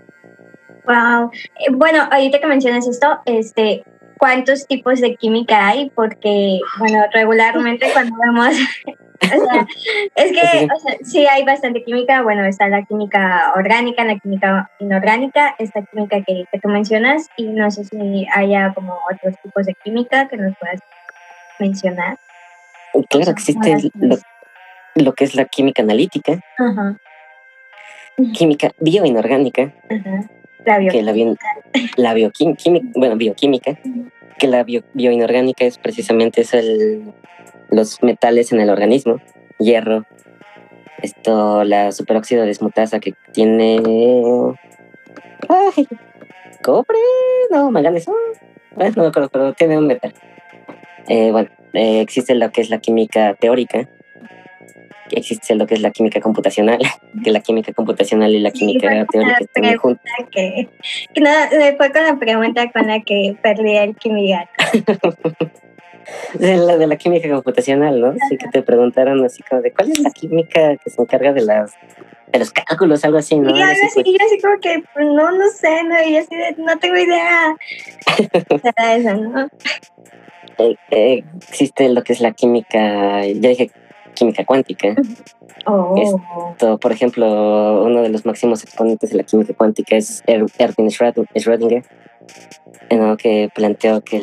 Wow. Eh, bueno, ahorita que mencionas esto, este, ¿cuántos tipos de química hay? Porque, bueno, regularmente cuando vemos, o sea, es que, Sí. o sea, sí hay bastante química. Bueno, está la química orgánica, la química inorgánica, esta química que, que tú mencionas, y no sé si haya como otros tipos de química que nos puedas mencionar. Claro, existe lo, lo que es la química analítica, Ajá, química bioinorgánica, ajá. La que la, bio, la bioquímica, bueno, bioquímica, que la bio, bioinorgánica es precisamente es el, los metales en el organismo, hierro, esto, la superóxido desmutasa que tiene, ay, cobre, no, manganeso, eh, no me acuerdo, pero tiene un metal. Eh, bueno, eh, existe lo que es la química teórica, existe lo que es la química computacional, que la química computacional y la química sí, teórica están juntas. Que, que no, fue con la pregunta con la que perdí el química. De la, de la química computacional, ¿no? Sí, que te preguntaron así como de cuál es la química que se encarga de las de los cálculos, algo así, ¿no? Y algo así, y yo así como que pues, no, no sé, no, y así de, no tengo idea. Será eso, ¿no? Eh, eh, existe lo que es la química, ya dije química cuántica. Oh. Esto, por ejemplo, uno de los máximos exponentes de la química cuántica es er Erwin Schrödinger, ¿no? Que planteó que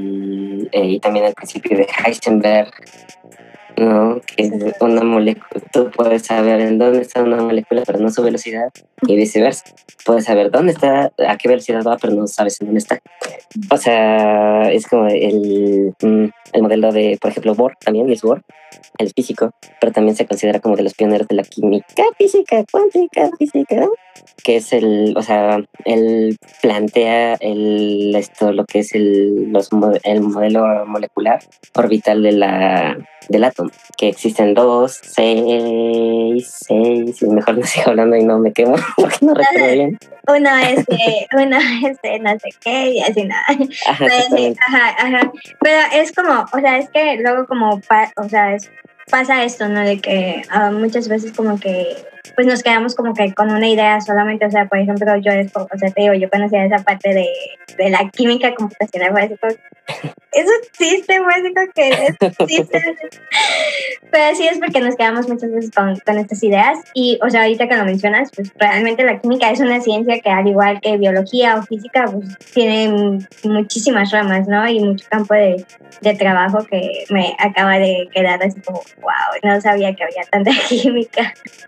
el, eh, y también al principio de Heisenberg, ¿no? Que una molécula, tú puedes saber en dónde está una molécula, pero no su velocidad, y viceversa. Puedes saber dónde está, a qué velocidad va, pero no sabes en dónde está. O sea, es como el, el modelo de, por ejemplo, Bohr, también, Niels Bohr, el físico, pero también se considera como de los pioneros de la química, física, cuántica, física, ¿no? Que es el, o sea, él plantea el, esto, lo que es el, los, el modelo molecular orbital de la, del átomo, que existen dos, seis, seis, y mejor no sigo hablando y no me quemo, porque no recuerdo bien. Uno es de, uno es de no sé qué, y así nada. Ajá, Pero, ajá, ajá. Pero es como, o sea, es que luego como, pa, o sea, es, pasa esto, ¿no? De que uh, muchas veces como que pues nos quedamos como que con una idea solamente, o sea, por ejemplo, yo, o sea, te digo, yo conocía esa parte de, de la química computacional, fue así como, eso existe, fue así como que existe. Pero sí es porque nos quedamos muchas veces con, con estas ideas y, o sea, ahorita que lo mencionas, pues realmente la química es una ciencia que al igual que biología o física, pues tiene muchísimas ramas, ¿no? Y mucho campo de, de trabajo que me acaba de quedar así como, wow, no sabía que había tanta química.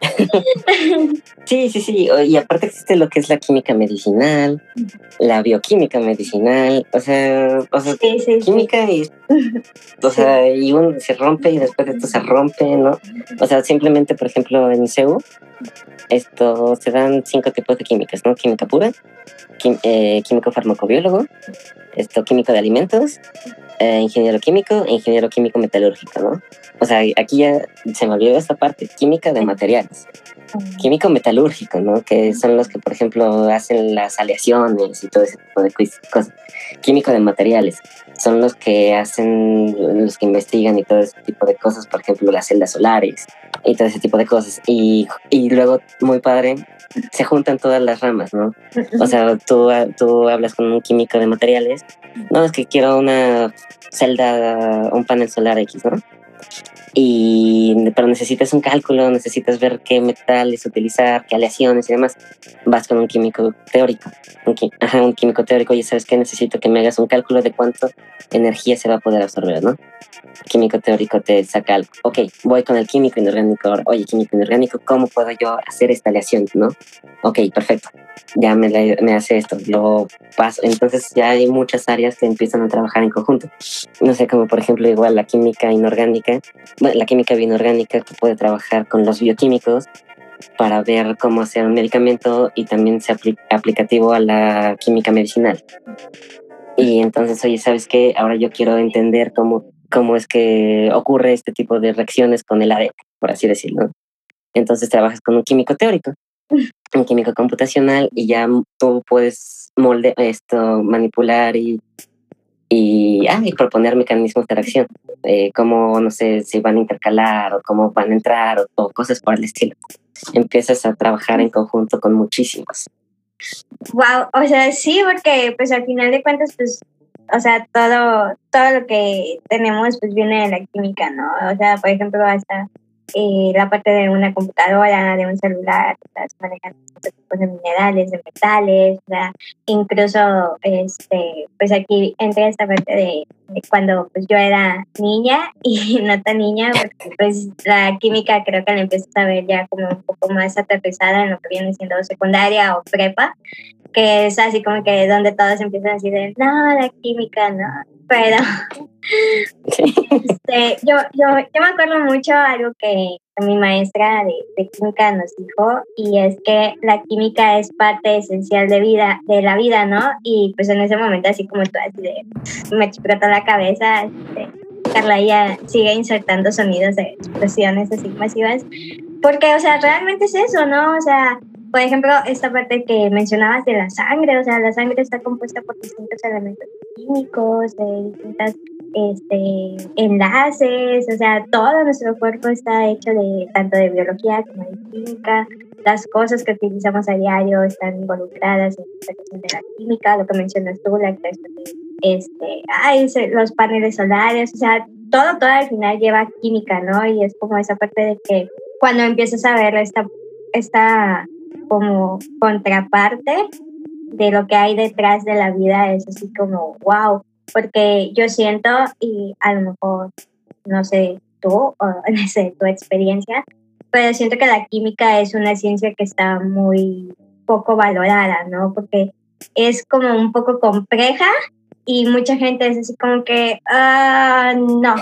Sí, sí, sí, y aparte existe lo que es la química medicinal, la bioquímica medicinal, o sea, o sea sí, sí, química sí. y, o sea, sí. Y uno se rompe y después de esto se rompe, ¿no? O sea, simplemente, por ejemplo, en C E U, esto se dan cinco tipos de químicas, ¿no? Química pura, quim, eh, químico farmacobiólogo, esto, químico de alimentos, eh, ingeniero químico e ingeniero químico metalúrgico, ¿no? O sea, aquí ya se me olvidó esta parte, química de materiales. Químico metalúrgico, ¿no? Que son los que, por ejemplo, hacen las aleaciones y todo ese tipo de cosas. Químico de materiales son los que hacen, los que investigan y todo ese tipo de cosas, por ejemplo, las celdas solares y todo ese tipo de cosas. Y, y luego, muy padre, se juntan todas las ramas, ¿no? O sea, tú, tú hablas con un químico de materiales, no, es que quiero una celda, un panel solar X, ¿no? Y, pero necesitas un cálculo, necesitas ver qué metales utilizar, qué aleaciones y demás. Vas con un químico teórico, un, ajá, un químico teórico, y sabes que necesito que me hagas un cálculo de cuánto energía se va a poder absorber, ¿no? El químico teórico te saca algo. Ok, voy con el químico inorgánico. Oye, químico inorgánico, ¿cómo puedo yo hacer esta aleación, no? Ok, perfecto. Ya me, la, me hace esto, lo paso. Entonces ya hay muchas áreas que empiezan a trabajar en conjunto. No sé, como por ejemplo igual la química inorgánica, bueno, la química bioinorgánica que puede trabajar con los bioquímicos para ver cómo hacer un medicamento y también se apl- aplicativo a la química medicinal. Y entonces, oye, ¿sabes qué? Ahora yo quiero entender cómo, cómo es que ocurre este tipo de reacciones con el A D N, por así decirlo. Entonces trabajas con un químico teórico, un químico computacional, y ya tú puedes molde esto, manipular y, y, ah, y proponer mecanismos de reacción, eh, cómo, no sé, si van a intercalar o cómo van a entrar o, o cosas por el estilo. Empiezas a trabajar en conjunto con muchísimos. Wow, o sea, sí, porque pues al final de cuentas, pues, o sea, todo, todo lo que tenemos pues viene de la química, ¿no? O sea, por ejemplo, hasta eh, la parte de una computadora, de un celular, estás manejando tipos de minerales, de metales, o sea, incluso, este, pues aquí entra esta parte de, de cuando pues yo era niña y no tan niña, porque pues la química creo que la empiezas a ver ya como un poco más aterrizada en lo que viene siendo secundaria o prepa, que es así como que donde todos empiezan a decir, no, la química, no, pero este, yo, yo, yo me acuerdo mucho algo que mi maestra de, de química nos dijo, y es que la química es parte esencial de vida, de la vida, ¿no? Y pues en ese momento así como tú, así de, me explotó la cabeza, este, Carla ya sigue insertando sonidos de explosiones así masivas, porque, o sea, realmente es eso, ¿no? O sea, por ejemplo, esta parte que mencionabas de la sangre, o sea, la sangre está compuesta por distintos elementos químicos, de distintas este, enlaces, o sea, todo nuestro cuerpo está hecho de tanto de biología como de química. Las cosas que utilizamos a diario están involucradas en la cuestión de la química, lo que mencionas tú, la creación de este, ay, los paneles solares, o sea, todo, todo al final lleva química, ¿no? Y es como esa parte de que cuando empiezas a ver esta, esta como contraparte de lo que hay detrás de la vida, es así como, wow, porque yo siento, y a lo mejor, no sé tú, o no sé, tu experiencia, pero siento que la química es una ciencia que está muy poco valorada, ¿no? Porque es como un poco compleja y mucha gente es así como que, ah, uh, no.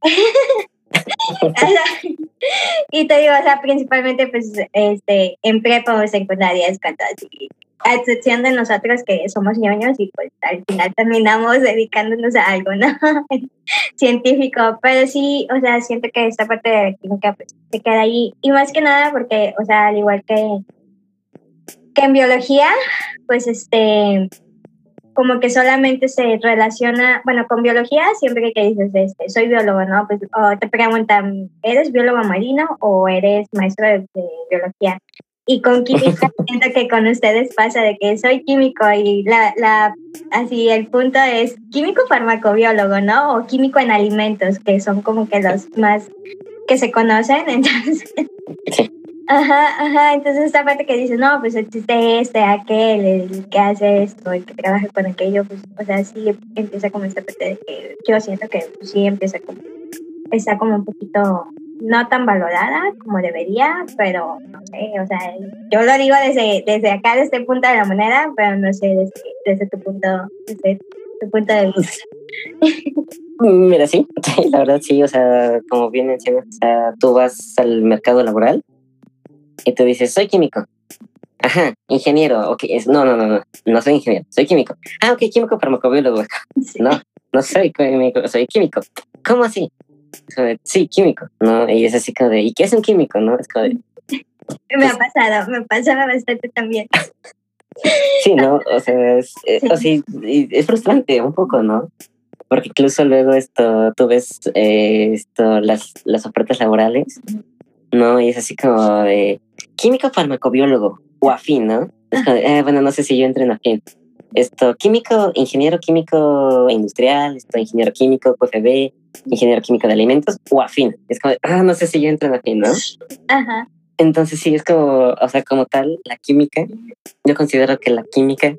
Y te digo, o sea, principalmente pues este, en prepa o secundaria es cuando así, a excepción de nosotros que somos ñoños y pues al final terminamos dedicándonos a algo, ¿no? Científico, pero sí, o sea, siento que esta parte de la química pues se queda ahí, y más que nada porque, o sea, al igual que, que en biología, pues este... como que solamente se relaciona, bueno, con biología, siempre que dices, este, soy biólogo, ¿no? Pues o te preguntan, ¿eres biólogo marino o eres maestro de, de biología? Y con química, siento que con ustedes pasa de que soy químico y la, la, así el punto es químico farmacobiólogo, ¿no? O químico en alimentos, que son como que los más que se conocen, entonces... Ajá, ajá, entonces esta parte que dices, no, pues existe este, aquel, el que hace esto, el que trabaja con aquello, pues, o sea, sí empieza como esta parte de que yo siento que pues, sí empieza como, está como un poquito no tan valorada como debería, pero no sé, o sea, yo lo digo desde, desde acá, desde este punto de la moneda, pero no sé, desde, desde tu punto, desde tu punto de vista. Mira, sí, sí, la verdad sí, o sea, como bien mencionas, o sea, tú vas al mercado laboral y tú dices, soy químico. Ajá, ingeniero. Ok, es, no, no, no, no, no soy ingeniero, soy químico. Ah, ok, químico farmacobiólogo. Sí. No, no soy químico, soy químico. ¿Cómo así? Sí, químico, ¿no? Y es así como de, ¿y qué es un químico, no? Es como de... Me pues, ha pasado, me pasaba bastante también. Sí, ¿no? O sea, es, sí. o sea, es frustrante un poco, ¿no? Porque incluso luego esto, tú ves eh, esto, las, las ofertas laborales, ¿no? Y es así como de químico farmacobiólogo o afín, ¿no? Es como de, eh, bueno, no sé si yo entro en afín. Esto, químico, ingeniero químico industrial, esto, ingeniero químico, Q F B, ingeniero químico de alimentos o afín. Es como de, ah, no sé si yo entro en afín, ¿no? Ajá. Entonces sí, es como, o sea, como tal, la química, yo considero que la química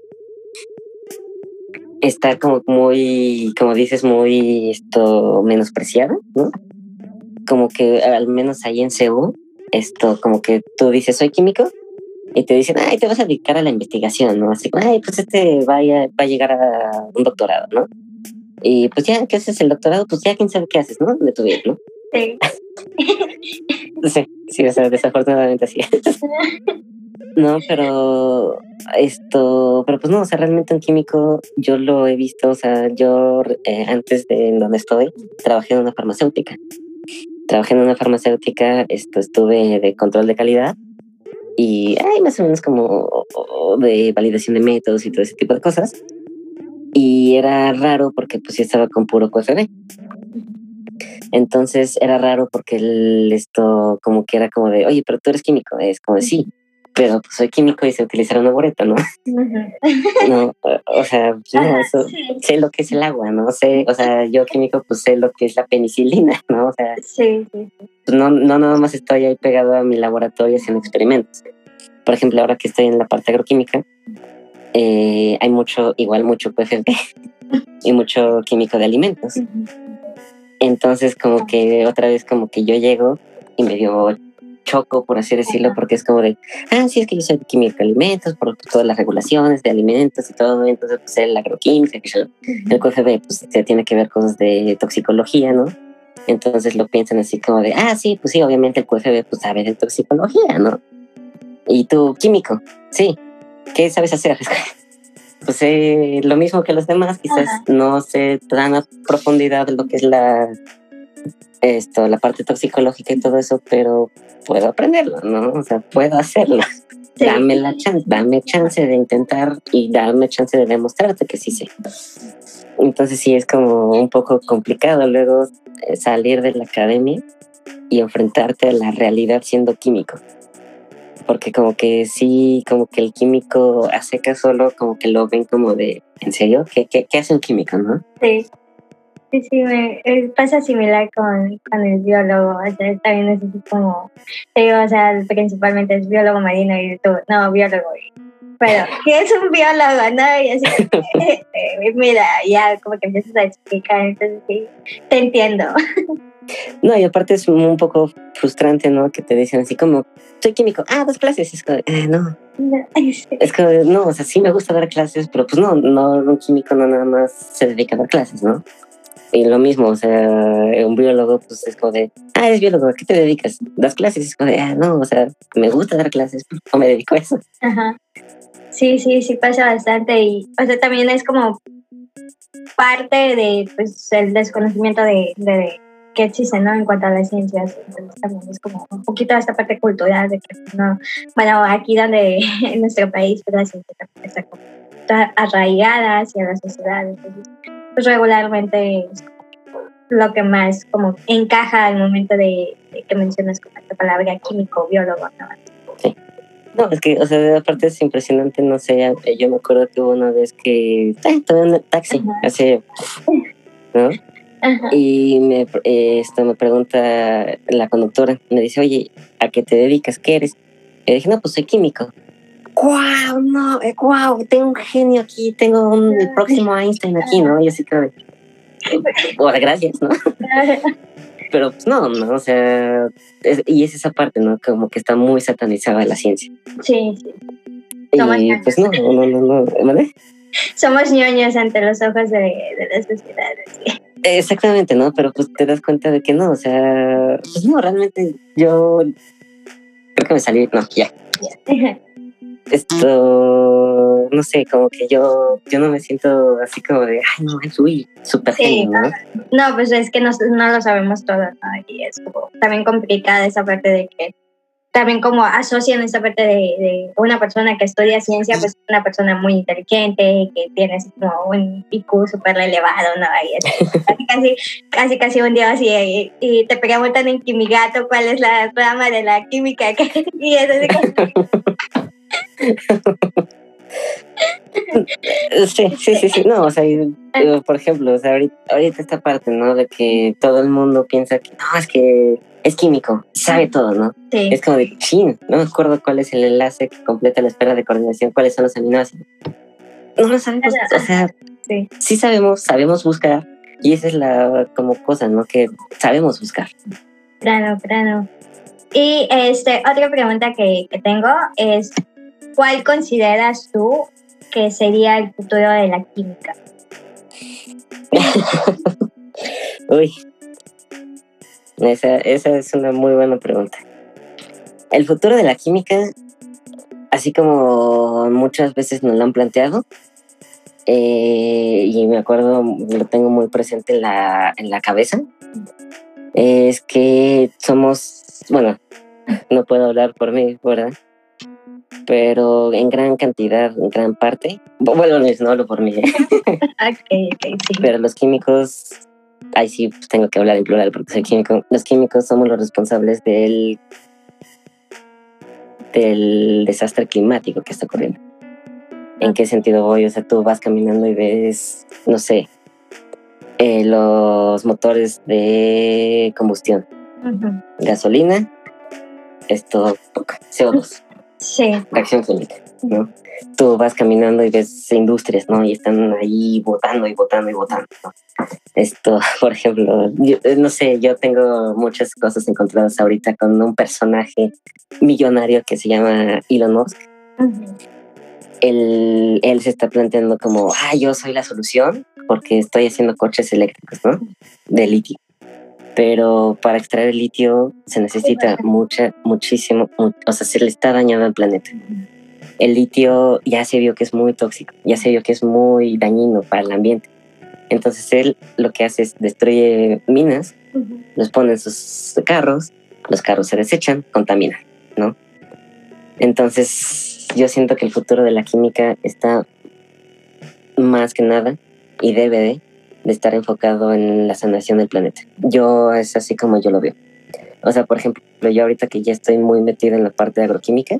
está como muy, como dices, muy esto menospreciada, ¿no? Como que al menos ahí en C U, esto como que tú dices, soy químico, y te dicen, ay, te vas a dedicar a la investigación, ¿no? Así, ay, pues este va a, va a llegar a un doctorado, ¿no? Y pues ya que haces el doctorado, pues ya quién sabe qué haces, ¿no? De tu vida, ¿no? Sí. Sí, sí, o sea, desafortunadamente así. No, pero esto, pero pues no, o sea, realmente un químico yo lo he visto, o sea, yo eh, antes de en donde estoy, trabajé en una farmacéutica. Trabajé en una farmacéutica, esto, estuve de control de calidad y hay más o menos como de validación de métodos y todo ese tipo de cosas. Y era raro porque pues yo estaba con puro Q F B. Entonces era raro porque el, esto como que era como de, oye, pero tú eres químico. Es como de, sí, pero pues soy químico y sé utilizar una bureta, ¿no? Uh-huh. No, o sea, no, Ajá, eso, sí. Sé lo que es el agua, ¿no? Sé, o sea, yo químico pues sé lo que es la penicilina, ¿no? O sea, sí, sí, sí. Pues no, no nada más estoy ahí pegado a mi laboratorio haciendo experimentos. Por ejemplo, ahora que estoy en la parte agroquímica, eh, hay mucho, igual mucho Q F B y mucho químico de alimentos. Uh-huh. Entonces como que otra vez como que yo llego y medio choco, por así decirlo, uh-huh. Porque es como de, ah, sí, es que yo soy químico de alimentos, por todas las regulaciones de alimentos y todo, entonces pues el agroquímica, uh-huh. El Q F B pues se tiene que ver cosas de toxicología, ¿no? Entonces lo piensan así como de, ah, sí, pues sí, obviamente el Q F B pues sabe de toxicología, ¿no? Y tú, químico, sí, ¿qué sabes hacer? Pues eh, lo mismo que los demás, quizás Ajá. No sé tan a profundidad de lo que es la esto, la parte toxicológica y todo eso, pero puedo aprenderlo, ¿no? O sea, puedo hacerlo. Sí. Dame la chance, dame chance de intentar y dame chance de demostrarte que sí sé. Entonces sí es como un poco complicado luego eh, salir de la academia y enfrentarte a la realidad siendo químico. Porque como que sí, como que el químico a secas solo como que lo ven como de, ¿en serio? ¿Qué, qué, qué hace un químico, no? Sí, sí, sí, me, pasa similar con, con el biólogo, o sea, también es así como, digo, o sea, principalmente es biólogo marino y tú, no, biólogo, pero ¿qué es un biólogo, no? Y así, eh, eh, mira, ya como que empiezas a explicar, entonces sí, te entiendo. No, y aparte es un poco frustrante, ¿no? Que te dicen así como, soy químico, ah, das clases. Es como, eh, no. No. Es como, no, o sea, sí me gusta dar clases, pero pues no, no, un químico no nada más se dedica a dar clases, ¿no? Y lo mismo, o sea, un biólogo, pues es como de, ah, eres biólogo, ¿a qué te dedicas? ¿Das clases? Es como de, ah, no, o sea, me gusta dar clases, pero no me dedico a eso. Ajá. Sí, sí, sí pasa bastante y, o sea, también es como parte de, pues, el desconocimiento de, de que existe, ¿no? En cuanto a las ciencias. Entonces también es como un poquito esta parte cultural de que, no, bueno, aquí donde en nuestro país, pues, la ciencia también está como arraigada hacia la sociedad. Entonces, pues regularmente es lo que más como encaja al momento de, de que mencionas como esta palabra químico, biólogo, ¿no? Sí. No, es que, o sea, aparte es impresionante, no sé, yo me acuerdo que hubo una vez que eh, tomé un taxi, Ajá. hace, ¿no? Ajá. Y me, eh, esto me pregunta la conductora, me dice, oye, ¿a qué te dedicas? ¿Qué eres? Y dije, no, pues soy químico. ¡Guau! No, eh, guau, tengo un genio aquí, tengo un, el próximo Einstein aquí, ¿no? Y así que, bueno, gracias, ¿no? Pero pues no, no, o sea, es, y es esa parte, ¿no? Como que está muy satanizada la ciencia. Sí, sí. Y Somos pues no, no, no, no, ¿vale? Somos ñoños ante los ojos de, de la sociedad. ¿Sí? Exactamente, ¿no? Pero pues te das cuenta de que no, o sea, pues no, realmente yo creo que me salí, no, ya. Yeah. Esto, no sé, como que yo, yo no me siento así como de, ay, no, soy súper genio, ¿no? No, pues es que no, no lo sabemos todo, ¿no? Y es como también complicada esa parte de que también como asocian esta parte de, de una persona que estudia ciencia, pues una persona muy inteligente, que tiene así como un I Q súper elevado, ¿no? Y es casi, casi, casi, casi un día así, y, y te preguntan en Quimigato cuál es la rama de la química, y es así como... Sí, sí, sí, sí, no, o sea, y, por ejemplo, o sea, ahorita, ahorita esta parte, ¿no? De que todo el mundo piensa que, no, es que es químico, sabe todo, ¿no? Sí. Es como de, chin, no me acuerdo cuál es el enlace que completa la esfera de coordinación, cuáles son los aminoácidos. No lo sabemos, o sea, sí. sí sabemos, sabemos buscar, y esa es la como cosa, ¿no? Que sabemos buscar. Claro, claro. Y este, otra pregunta que, que tengo es, ¿cuál consideras tú que sería el futuro de la química? Uy, esa, esa es una muy buena pregunta. El futuro de la química, así como muchas veces nos lo han planteado, eh, y me acuerdo, lo tengo muy presente en la, en la cabeza, es que somos, bueno, no puedo hablar por mí, ¿verdad? Pero en gran cantidad, en gran parte, bueno, no hablo por mí, ¿eh? Okay, okay, sí. Pero los químicos, ahí sí pues tengo que hablar en plural porque soy químico, los químicos somos los responsables del, del desastre climático que está ocurriendo. ¿En qué sentido voy? O sea, tú vas caminando y ves, no sé, eh, los motores de combustión, uh-huh. Gasolina, esto, C O dos. Sí. Reacción química, ¿no? Tú vas caminando y ves industrias, ¿no? Y están ahí botando y botando y botando, ¿no? Esto, por ejemplo, yo, no sé, yo tengo muchas cosas encontradas ahorita con un personaje millonario que se llama Elon Musk. Uh-huh. Él, él se está planteando como, ah, yo soy la solución porque estoy haciendo coches eléctricos, ¿no? De litio. Pero para extraer el litio se necesita mucha, muchísimo, mu- o sea, se le está dañando al planeta. El litio ya se vio que es muy tóxico, ya se vio que es muy dañino para el ambiente. Entonces él lo que hace es destruye minas, uh-huh. los pone en sus carros, los carros se desechan, contaminan, ¿no? Entonces yo siento que el futuro de la química está más que nada y debe de de estar enfocado en la sanación del planeta. Yo es así como yo lo veo. O sea, por ejemplo, yo ahorita que ya estoy muy metido en la parte de agroquímica,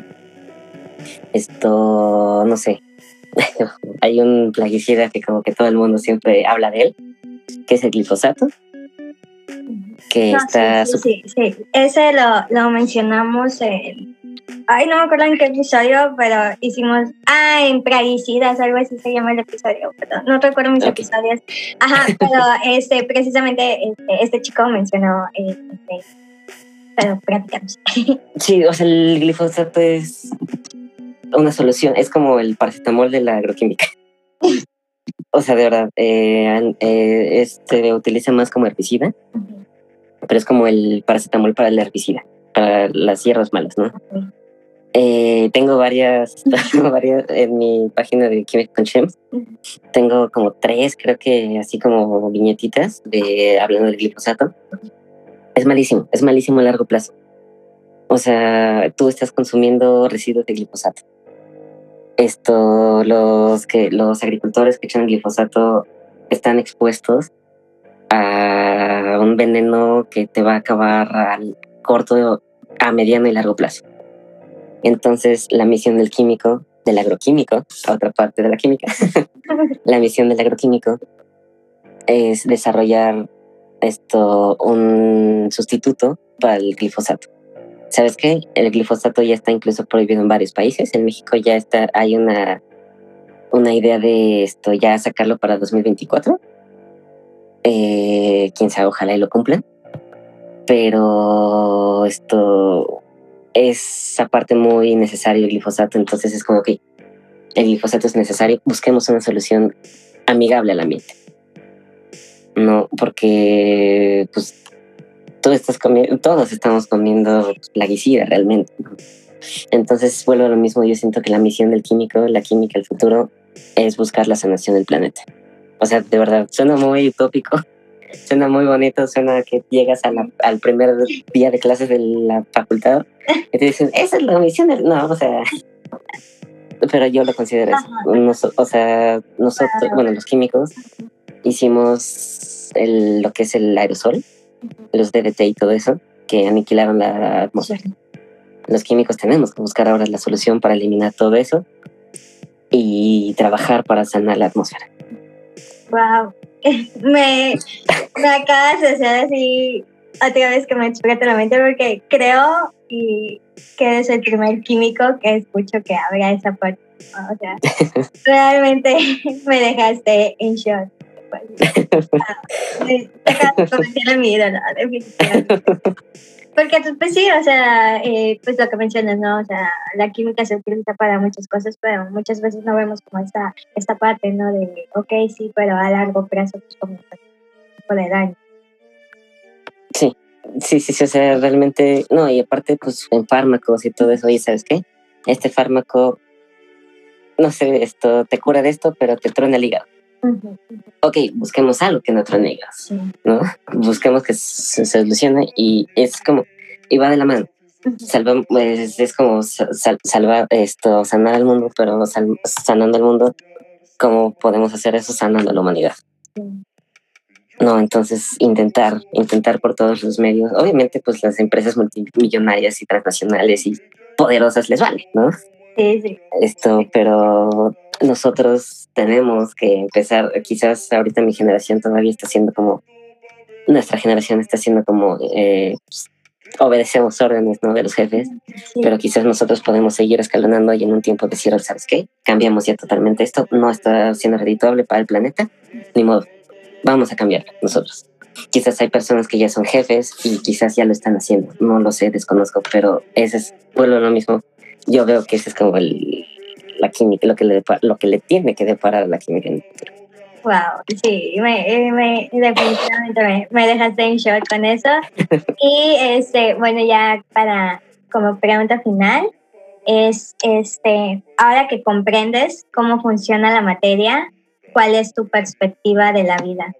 esto, no sé, hay un plaguicida que como que todo el mundo siempre habla de él, que es el glifosato, que no, está... Sí, sí, sí, sí. Ese lo, lo mencionamos en, Ay, no me acuerdo en qué episodio, pero hicimos... Ah, en Praguicidas, algo así se llama el episodio, pero no recuerdo mis okay. episodios. Ajá, pero este, precisamente este, este chico mencionó... Este, pero practicamos. Sí, o sea, el glifosato es una solución, es como el paracetamol de la agroquímica. O sea, de verdad, eh, eh, este se utiliza más como herbicida, uh-huh. pero es como el paracetamol para el herbicida, para las hierbas malas, ¿no? Uh-huh. Eh, tengo varias, tengo varias en mi página de Química con Chems. Uh-huh. Tengo como tres, creo que así como viñetitas de hablando del glifosato. Uh-huh. Es malísimo, es malísimo a largo plazo. O sea, tú estás consumiendo residuos de glifosato. Esto, los que los agricultores que echan glifosato están expuestos a un veneno que te va a acabar al corto, a mediano y largo plazo. Entonces, la misión del químico, del agroquímico, a otra parte de la química, la misión del agroquímico es desarrollar esto, un sustituto para el glifosato. ¿Sabes qué? El glifosato ya está incluso prohibido en varios países. En México ya está, hay una, una idea de esto, ya sacarlo para dos mil veinticuatro. Eh, quién sabe, ojalá y lo cumplan. Pero esto es aparte muy necesario el glifosato, entonces es como que el glifosato es necesario, busquemos una solución amigable al ambiente. No, porque pues tú estás comiendo, todos estamos comiendo plaguicida realmente, ¿no? Entonces vuelvo a lo mismo, yo siento que la misión del químico, la química del futuro, es buscar la sanación del planeta. O sea, de verdad, suena muy utópico, suena muy bonito, suena que llegas a la, al primer día de clases de la facultad y te dicen, esa es la misión del... No, o sea... Pero yo lo considero eso. Nos, o sea, nosotros, bueno, los químicos, hicimos el, lo que es el aerosol, los D D T y todo eso, que aniquilaron la atmósfera. Los químicos tenemos que buscar ahora la solución para eliminar todo eso y trabajar para sanar la atmósfera. Wow, me, me acabas de hacer así otra vez que me explota la mente, porque creo y que eres el primer químico que escucho que habla esa parte. O sea, realmente me dejaste en shock. Me dejaste convencer a mi ídolo, definitivamente. Porque pues sí, o sea, eh, pues lo que mencionas, ¿no? O sea, la química se utiliza para muchas cosas, pero muchas veces no vemos como esta, esta parte, ¿no? De, ok, sí, pero a largo plazo, pues como un tipo de daño. Sí, sí, sí, sí, o sea, realmente, no, y aparte, pues en fármacos y todo eso, oye, ¿sabes qué? Este fármaco, no sé, esto te cura de esto, pero te truena el hígado. Uh-huh. Ok, busquemos algo que no truene el hígado, sí. ¿No? Busquemos que se solucione y es como, y va de la mano. Uh-huh. Salva, es, es como sal, salvar esto, sanar al mundo, pero sal, sanando al mundo, ¿cómo podemos hacer eso sanando a la humanidad? Sí. No, entonces intentar, intentar por todos los medios. Obviamente, pues las empresas multimillonarias y transnacionales y poderosas les vale, ¿no? Sí, sí. Esto, pero nosotros tenemos que empezar, quizás ahorita mi generación todavía está siendo como, nuestra generación está siendo como, eh, pues, obedecemos órdenes, ¿no? De los jefes, sí. Pero quizás nosotros podemos seguir escalonando y en un tiempo decir, ¿sabes qué? Cambiamos ya totalmente esto, no está siendo redituable para el planeta, ni modo. Vamos a cambiar nosotros. Quizás hay personas que ya son jefes y quizás ya lo están haciendo. No lo sé, desconozco, pero ese es, vuelvo a lo mismo. Yo veo que ese es como el, la química, lo que, le, lo que le tiene que deparar a la química en el futuro. Wow, sí, me, me, definitivamente me, me dejaste en shock con eso. Y este, bueno, ya para como pregunta final, es este, ahora que comprendes cómo funciona la materia, ¿cuál es tu perspectiva de la vida?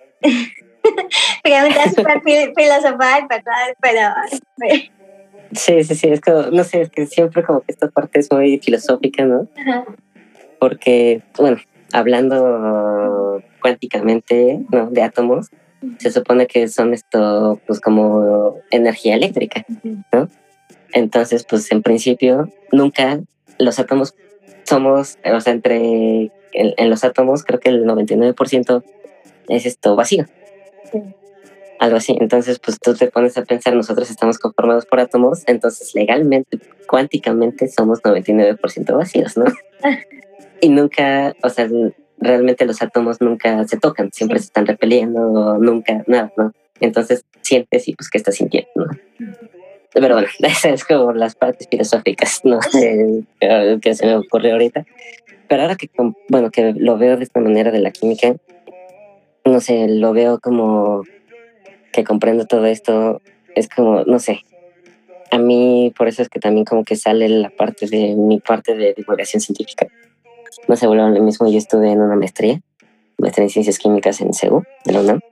Pregunta súper filosofal, ¿verdad? Pero... Sí, sí, sí, es como, no sé, es que siempre como que esta parte es muy filosófica, ¿no? Ajá. Porque, bueno, hablando cuánticamente, ¿no? De átomos, uh-huh. Se supone que son esto, pues como energía eléctrica, ¿no? Entonces, pues en principio, nunca los átomos somos, o sea, entre... En, en los átomos creo que el noventa y nueve por ciento es esto vacío. Sí. algo así. Entonces, pues tú te pones a pensar, nosotros estamos conformados por átomos, entonces legalmente, cuánticamente, somos noventa y nueve por ciento vacíos, ¿no? Y nunca, o sea, realmente los átomos nunca se tocan, siempre sí. se están repeliendo, nunca, nada, ¿no? Entonces sientes y pues qué estás sintiendo, ¿no? Pero bueno, esas es como las partes filosóficas, ¿no? Eh, que se me ocurrió ahorita. Pero ahora que, bueno, que lo veo de esta manera de la química, no sé, lo veo como que comprendo todo esto, es como, no sé, a mí por eso es que también como que sale la parte de mi parte de divulgación científica. No se vuelve lo mismo, yo estuve en una maestría, maestría en ciencias químicas en C E U, de la UNAM,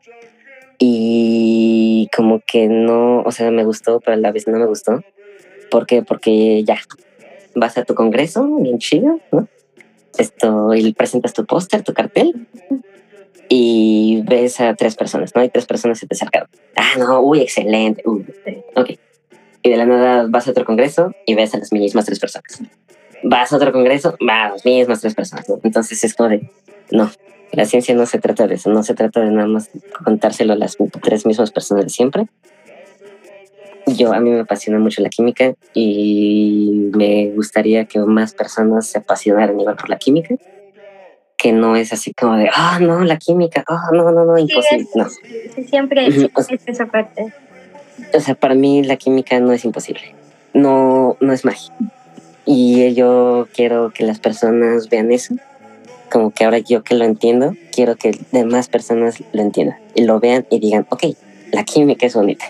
y como que no, o sea, me gustó, pero a la vez no me gustó. ¿Por qué? Porque ya, vas a tu congreso, bien chido, ¿no? Esto, y presentas tu póster, tu cartel, y ves a tres personas, ¿no? Hay tres personas que te acercaron. Ah, no, uy, excelente, uy, ok. Y de la nada vas a otro congreso y ves a las mismas tres personas. Vas a otro congreso, va a las mismas tres personas, ¿no? Entonces es como de, no, la ciencia no se trata de eso, no se trata de nada más contárselo a las tres mismas personas de siempre. Yo, a mí me apasiona mucho la química y me gustaría que más personas se apasionaran igual por la química, que no es así como de, ah, oh, no, la química, ah, oh, no, no, no, imposible, sí, es, no. Sí, siempre, siempre o sea, es esa parte. O sea, para mí la química no es imposible, no, no es magia. Y yo quiero que las personas vean eso, como que ahora yo que lo entiendo, quiero que demás personas lo entiendan y lo vean y digan, ok, la química es bonita.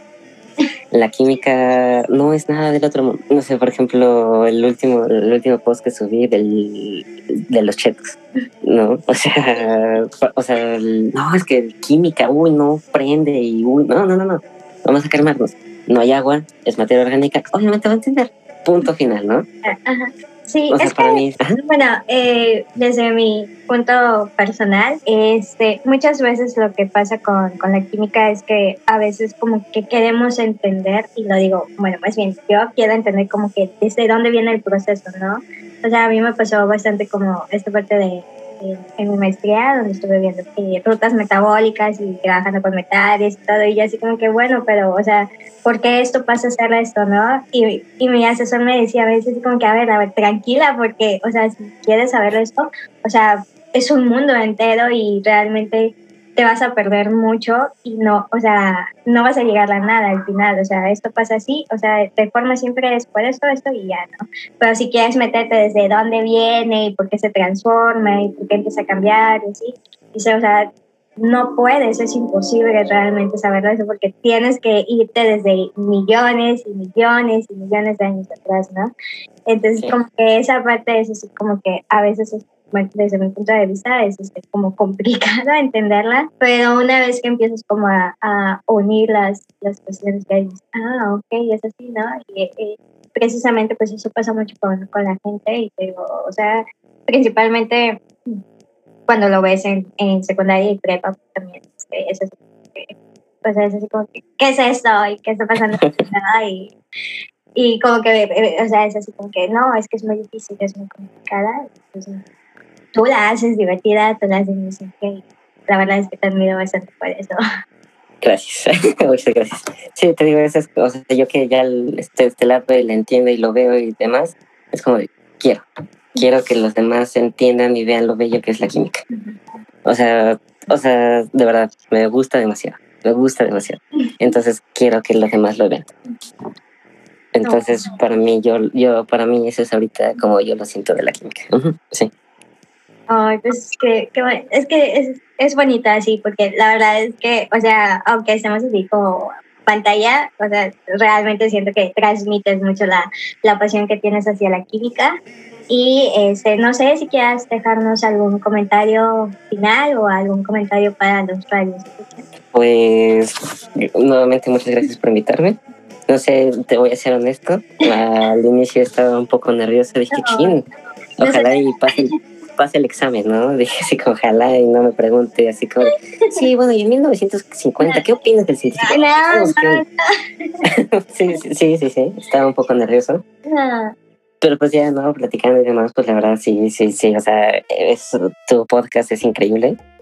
La química no es nada del otro mundo. No sé, por ejemplo, el último, el último post que subí del, de los chetos, ¿no? O sea, o sea, el, no, es que química, uy, no prende y uy, no, no, no, no. Vamos a calmarnos. No hay agua, es materia orgánica, obviamente va a entender. Punto final, ¿no? Ajá. Sí, o sea, es para que, mí, ajá. bueno, eh, desde mi punto personal, este, muchas veces lo que pasa con, con la química es que a veces como que queremos entender, y lo digo, bueno, más bien, yo quiero entender como que desde dónde viene el proceso, ¿no? O sea, a mí me pasó bastante como esta parte de, de en mi maestría, donde estuve viendo eh, rutas metabólicas y trabajando con metales y todo, y yo así como que, bueno, pero, o sea, ¿por qué esto pasa a ser esto, no? Y, y mi asesor me decía a veces como que, a ver, a ver, tranquila, porque, o sea, si quieres saber esto, o sea, es un mundo entero y realmente te vas a perder mucho y no, o sea, no vas a llegar a nada al final, o sea, esto pasa así, o sea, de forma siempre es por esto, esto y ya, ¿no? Pero si quieres meterte desde dónde viene y por qué se transforma y por qué empieza a cambiar y así, y, o sea, no puedes, es imposible realmente saberlo eso porque tienes que irte desde millones y millones y millones de años atrás, ¿no? Entonces, sí. Como que esa parte es así como que a veces, es, bueno, desde mi punto de vista, es este, como complicado entenderla, pero una vez que empiezas como a, a unir las, las cuestiones que dices, ah, ok, es así, ¿no? Y, y precisamente pues eso pasa mucho con, con la gente y te digo, o sea, principalmente cuando lo ves en, en secundaria y prepa también es así, pues es así como que, ¿qué es esto? ¿Y qué está pasando? y, y como que, o sea, es así como que no, es que es muy difícil, es muy complicada, entonces, tú la haces divertida, tú la haces muy simple, la verdad es que te admiro bastante por eso. Gracias, muchas gracias. Sí, te digo, eso es, o sea, yo que ya este, este lado le entiendo y lo veo y demás, es como de, quiero, quiero que los demás entiendan y vean lo bello que es la química. O sea, o sea, de verdad, me gusta demasiado, me gusta demasiado. Entonces quiero que los demás lo vean. Entonces, para mí, yo, yo, para mí eso es ahorita como yo lo siento de la química. Uh-huh, sí. Ay, pues es que, que bueno, es que es, es bonita así, porque la verdad es que, o sea, aunque estemos así como pantalla, o sea, realmente siento que transmites mucho la, la pasión que tienes hacia la química. Y este, no sé si quieras dejarnos algún comentario final o algún comentario para los radios. Pues, nuevamente, muchas gracias por invitarme. No sé, te voy a ser honesto. Al inicio estaba un poco nerviosa. Dije, no, chin, ojalá y pase, pase el examen, ¿no? Dije así, ojalá y no me pregunte así como, sí, bueno, y en mil novecientos cincuenta, ¿qué opinas del científico? No, no, no. sí, sí, sí, sí, estaba un poco nervioso. No. Pero pues ya, ¿no? Platicando y demás, pues la verdad sí, sí, sí, o sea, es, tu podcast es increíble.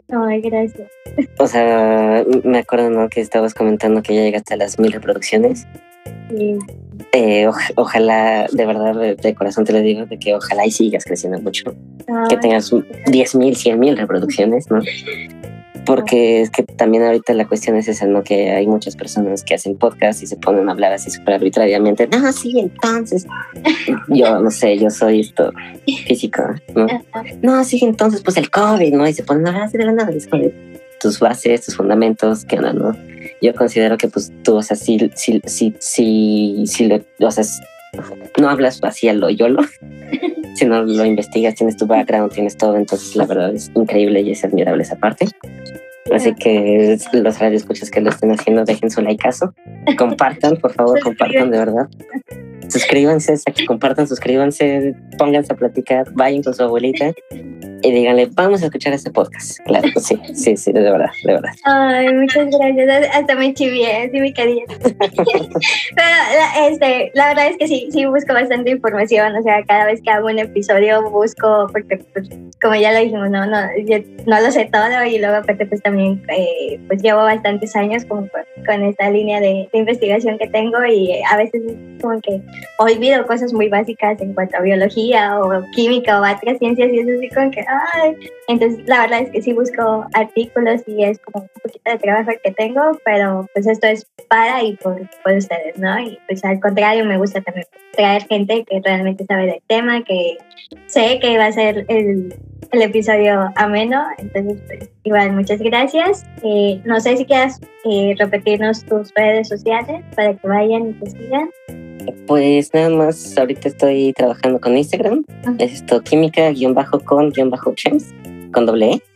Ay, gracias. O sea, me acuerdo, ¿no? Que estabas comentando que ya llegaste a las mil reproducciones. Sí. Eh, oj- ojalá, de verdad, de, de corazón te lo digo, de que ojalá y sigas creciendo mucho. Ay, Que tengas diez mil, cien mil reproducciones, ¿no? Porque es que también ahorita la cuestión es esa, ¿no? Que hay muchas personas que hacen podcast y se ponen a hablar así súper arbitrariamente. No, sí, entonces. Yo, no sé, yo soy esto físico, ¿no? No, sí, entonces, pues el COVID, ¿no? Y se ponen a hablar así de la nada. Es como de tus bases, tus fundamentos, ¿qué onda, no? Yo considero que, pues, tú, o sea, sí, sí, sí, sí, sí, lo, o sea, no hablas así a lo yolo, sino lo investigas, tienes tu background, tienes todo, entonces la verdad es increíble y es admirable esa parte. Así que los radioescuchas que lo estén haciendo, dejen su likeazo, compartan, por favor, compartan de verdad. Suscríbanse, compartan, suscríbanse, pónganse a platicar, vayan con su abuelita y díganle, vamos a escuchar este podcast. Claro, sí, sí, sí, de verdad, de verdad. Ay, muchas gracias. Hasta me chivié, sí me quería. Pero la, este, la verdad es que sí, sí busco bastante información. O sea, cada vez que hago un episodio busco, porque pues, como ya lo dijimos, no, no, yo no lo sé todo y luego aparte pues también eh, pues llevo bastantes años como con, con esta línea de, de investigación que tengo y a veces como que olvido cosas muy básicas en cuanto a biología o química o otras ciencias y es así como que ay. Entonces la verdad es que sí busco artículos y es como un poquito de trabajo que tengo, pero pues esto es para y por, por ustedes, ¿no? Y pues al contrario me gusta también traer gente que realmente sabe del tema, que sé que va a ser el, el episodio ameno, entonces pues igual muchas gracias. Eh, no sé si quieras eh, repetirnos tus redes sociales para que vayan y te sigan. Pues nada más, ahorita estoy trabajando con Instagram. Uh-huh. Es esto, química-con-chems, con doble E.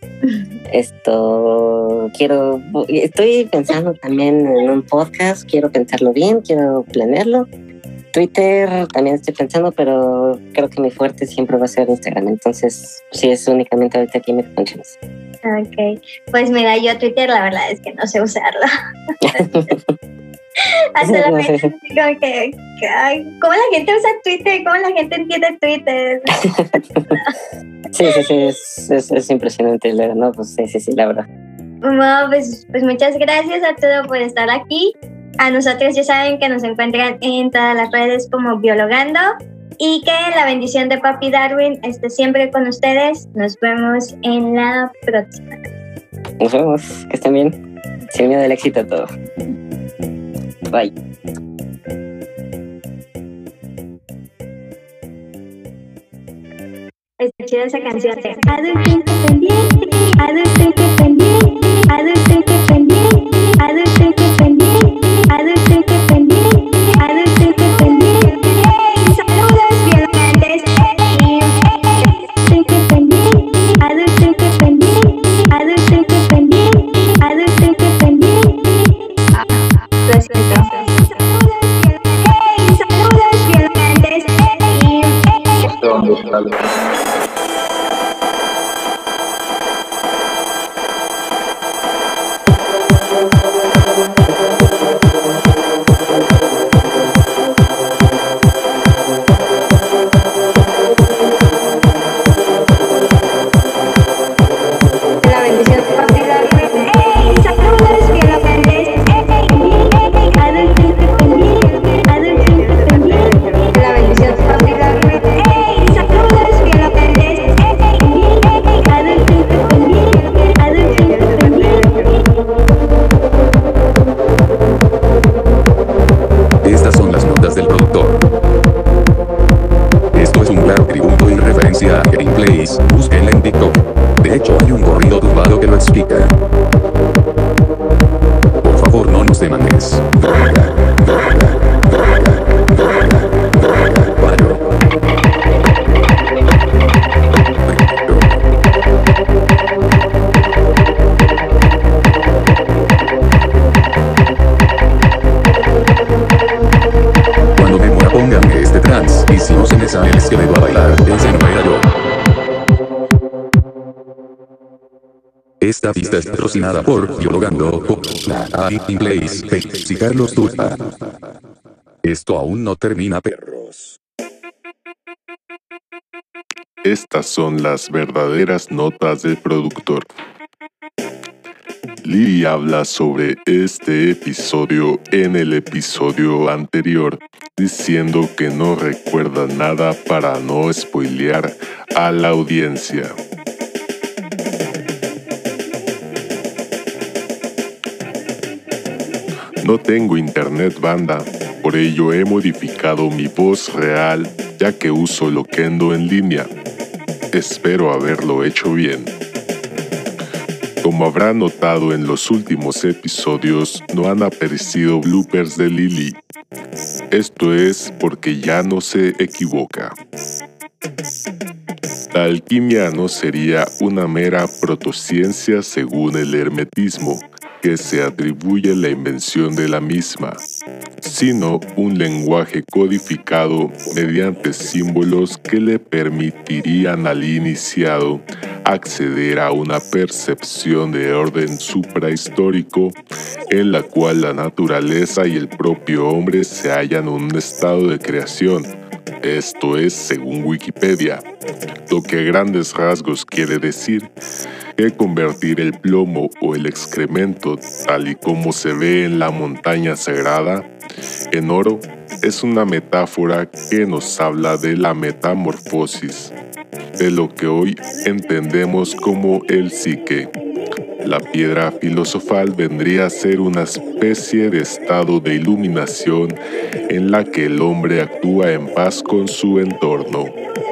Esto, quiero, estoy pensando también en un podcast, quiero pensarlo bien, quiero planearlo. Twitter también estoy pensando, pero creo que mi fuerte siempre va a ser Instagram. Entonces, sí, es únicamente ahorita química con chems. Ok, pues mira, yo Twitter la verdad es que no sé usarlo. Hasta la vez, como que, que ay, ¿cómo la gente usa Twitter? ¿Cómo la gente entiende Twitter? sí, sí, sí, es, es, es impresionante, ¿no? Pues sí, sí, sí, la verdad. Bueno, pues, pues muchas gracias a todos por estar aquí. A nosotros ya saben que nos encuentran en todas las redes como Biologando y que la bendición de Papi Darwin esté siempre con ustedes. Nos vemos en la próxima. Nos vemos, que estén bien. Sin miedo del éxito a todo. Bye. Está chida esa canción de Adulto Independiente, Adulto Independiente, Adulto Independiente, Adulto Independiente, Adulto Independiente, Adulto Independiente. ¡Hey! ¡Saludos, violantes! Adulto Independiente, Adulto Independiente, Adulto Independiente, Adulto Independiente. Ah, lo siento. ¡Hey! ¡Saludos, violantes! La bendición de Papi Darwin. ¡Hey! ¡Saludos, violantes! Adulto Independiente, Adulto Independiente. La bendición de Papi Darwin. ¡Hey! ¡Saludos, violantes! Adulto Independiente, Adulto Independiente. Estas son las notas del productor. Esto es un claro tributo y referencia a gameplays, búsquenla en TikTok. De hecho hay un corrido tumbado que lo explica. Por favor no nos demandes. Droga, droga, droga, droga, droga, paro. Cuando me muera pónganme este trance, y si no se me sale el esqueleto a bailar, ese no era yo. Esta pista es patrocinada por Biologando, la A I Place, y Carlos Turpa. Esto aún no termina, perros. Estas son las verdaderas notas del productor. Lili habla sobre este episodio en el episodio anterior, diciendo que no recuerda nada para no spoilear a la audiencia. No tengo internet, banda, por ello he modificado mi voz real ya que uso Loquendo en línea. Espero haberlo hecho bien. Como habrán notado en los últimos episodios, no han aparecido bloopers de Lili. Esto es porque ya no se equivoca. La alquimia no sería una mera protociencia según el hermetismo, que se atribuye la invención de la misma, sino un lenguaje codificado mediante símbolos que le permitirían al iniciado acceder a una percepción de orden suprahistórico en la cual la naturaleza y el propio hombre se hallan en un estado de creación. Esto es según Wikipedia, lo que a grandes rasgos quiere decir que convertir el plomo o el excremento, tal y como se ve en la montaña sagrada, en oro, es una metáfora que nos habla de la metamorfosis, de lo que hoy entendemos como el psique. La piedra filosofal vendría a ser una especie de estado de iluminación en la que el hombre actúa en paz con su entorno.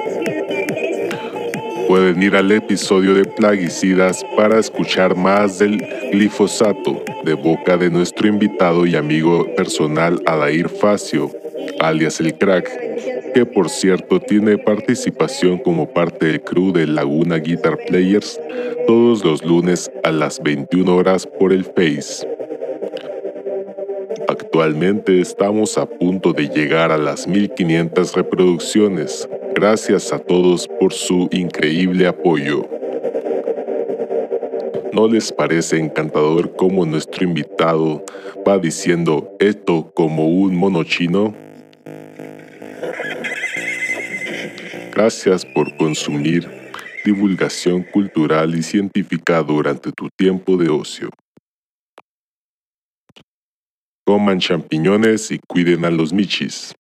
Pueden ir al episodio de plaguicidas para escuchar más del glifosato de boca de nuestro invitado y amigo personal Adair Facio, alias el Crack, que por cierto tiene participación como parte del crew de Laguna Guitar Players todos los lunes a las veintiuna horas por el Face. Actualmente estamos a punto de llegar a las mil quinientas reproducciones. Gracias a todos por su increíble apoyo. ¿No les parece encantador cómo nuestro invitado va diciendo esto como un mono chino? Gracias por consumir divulgación cultural y científica durante tu tiempo de ocio. Coman champiñones y cuiden a los michis.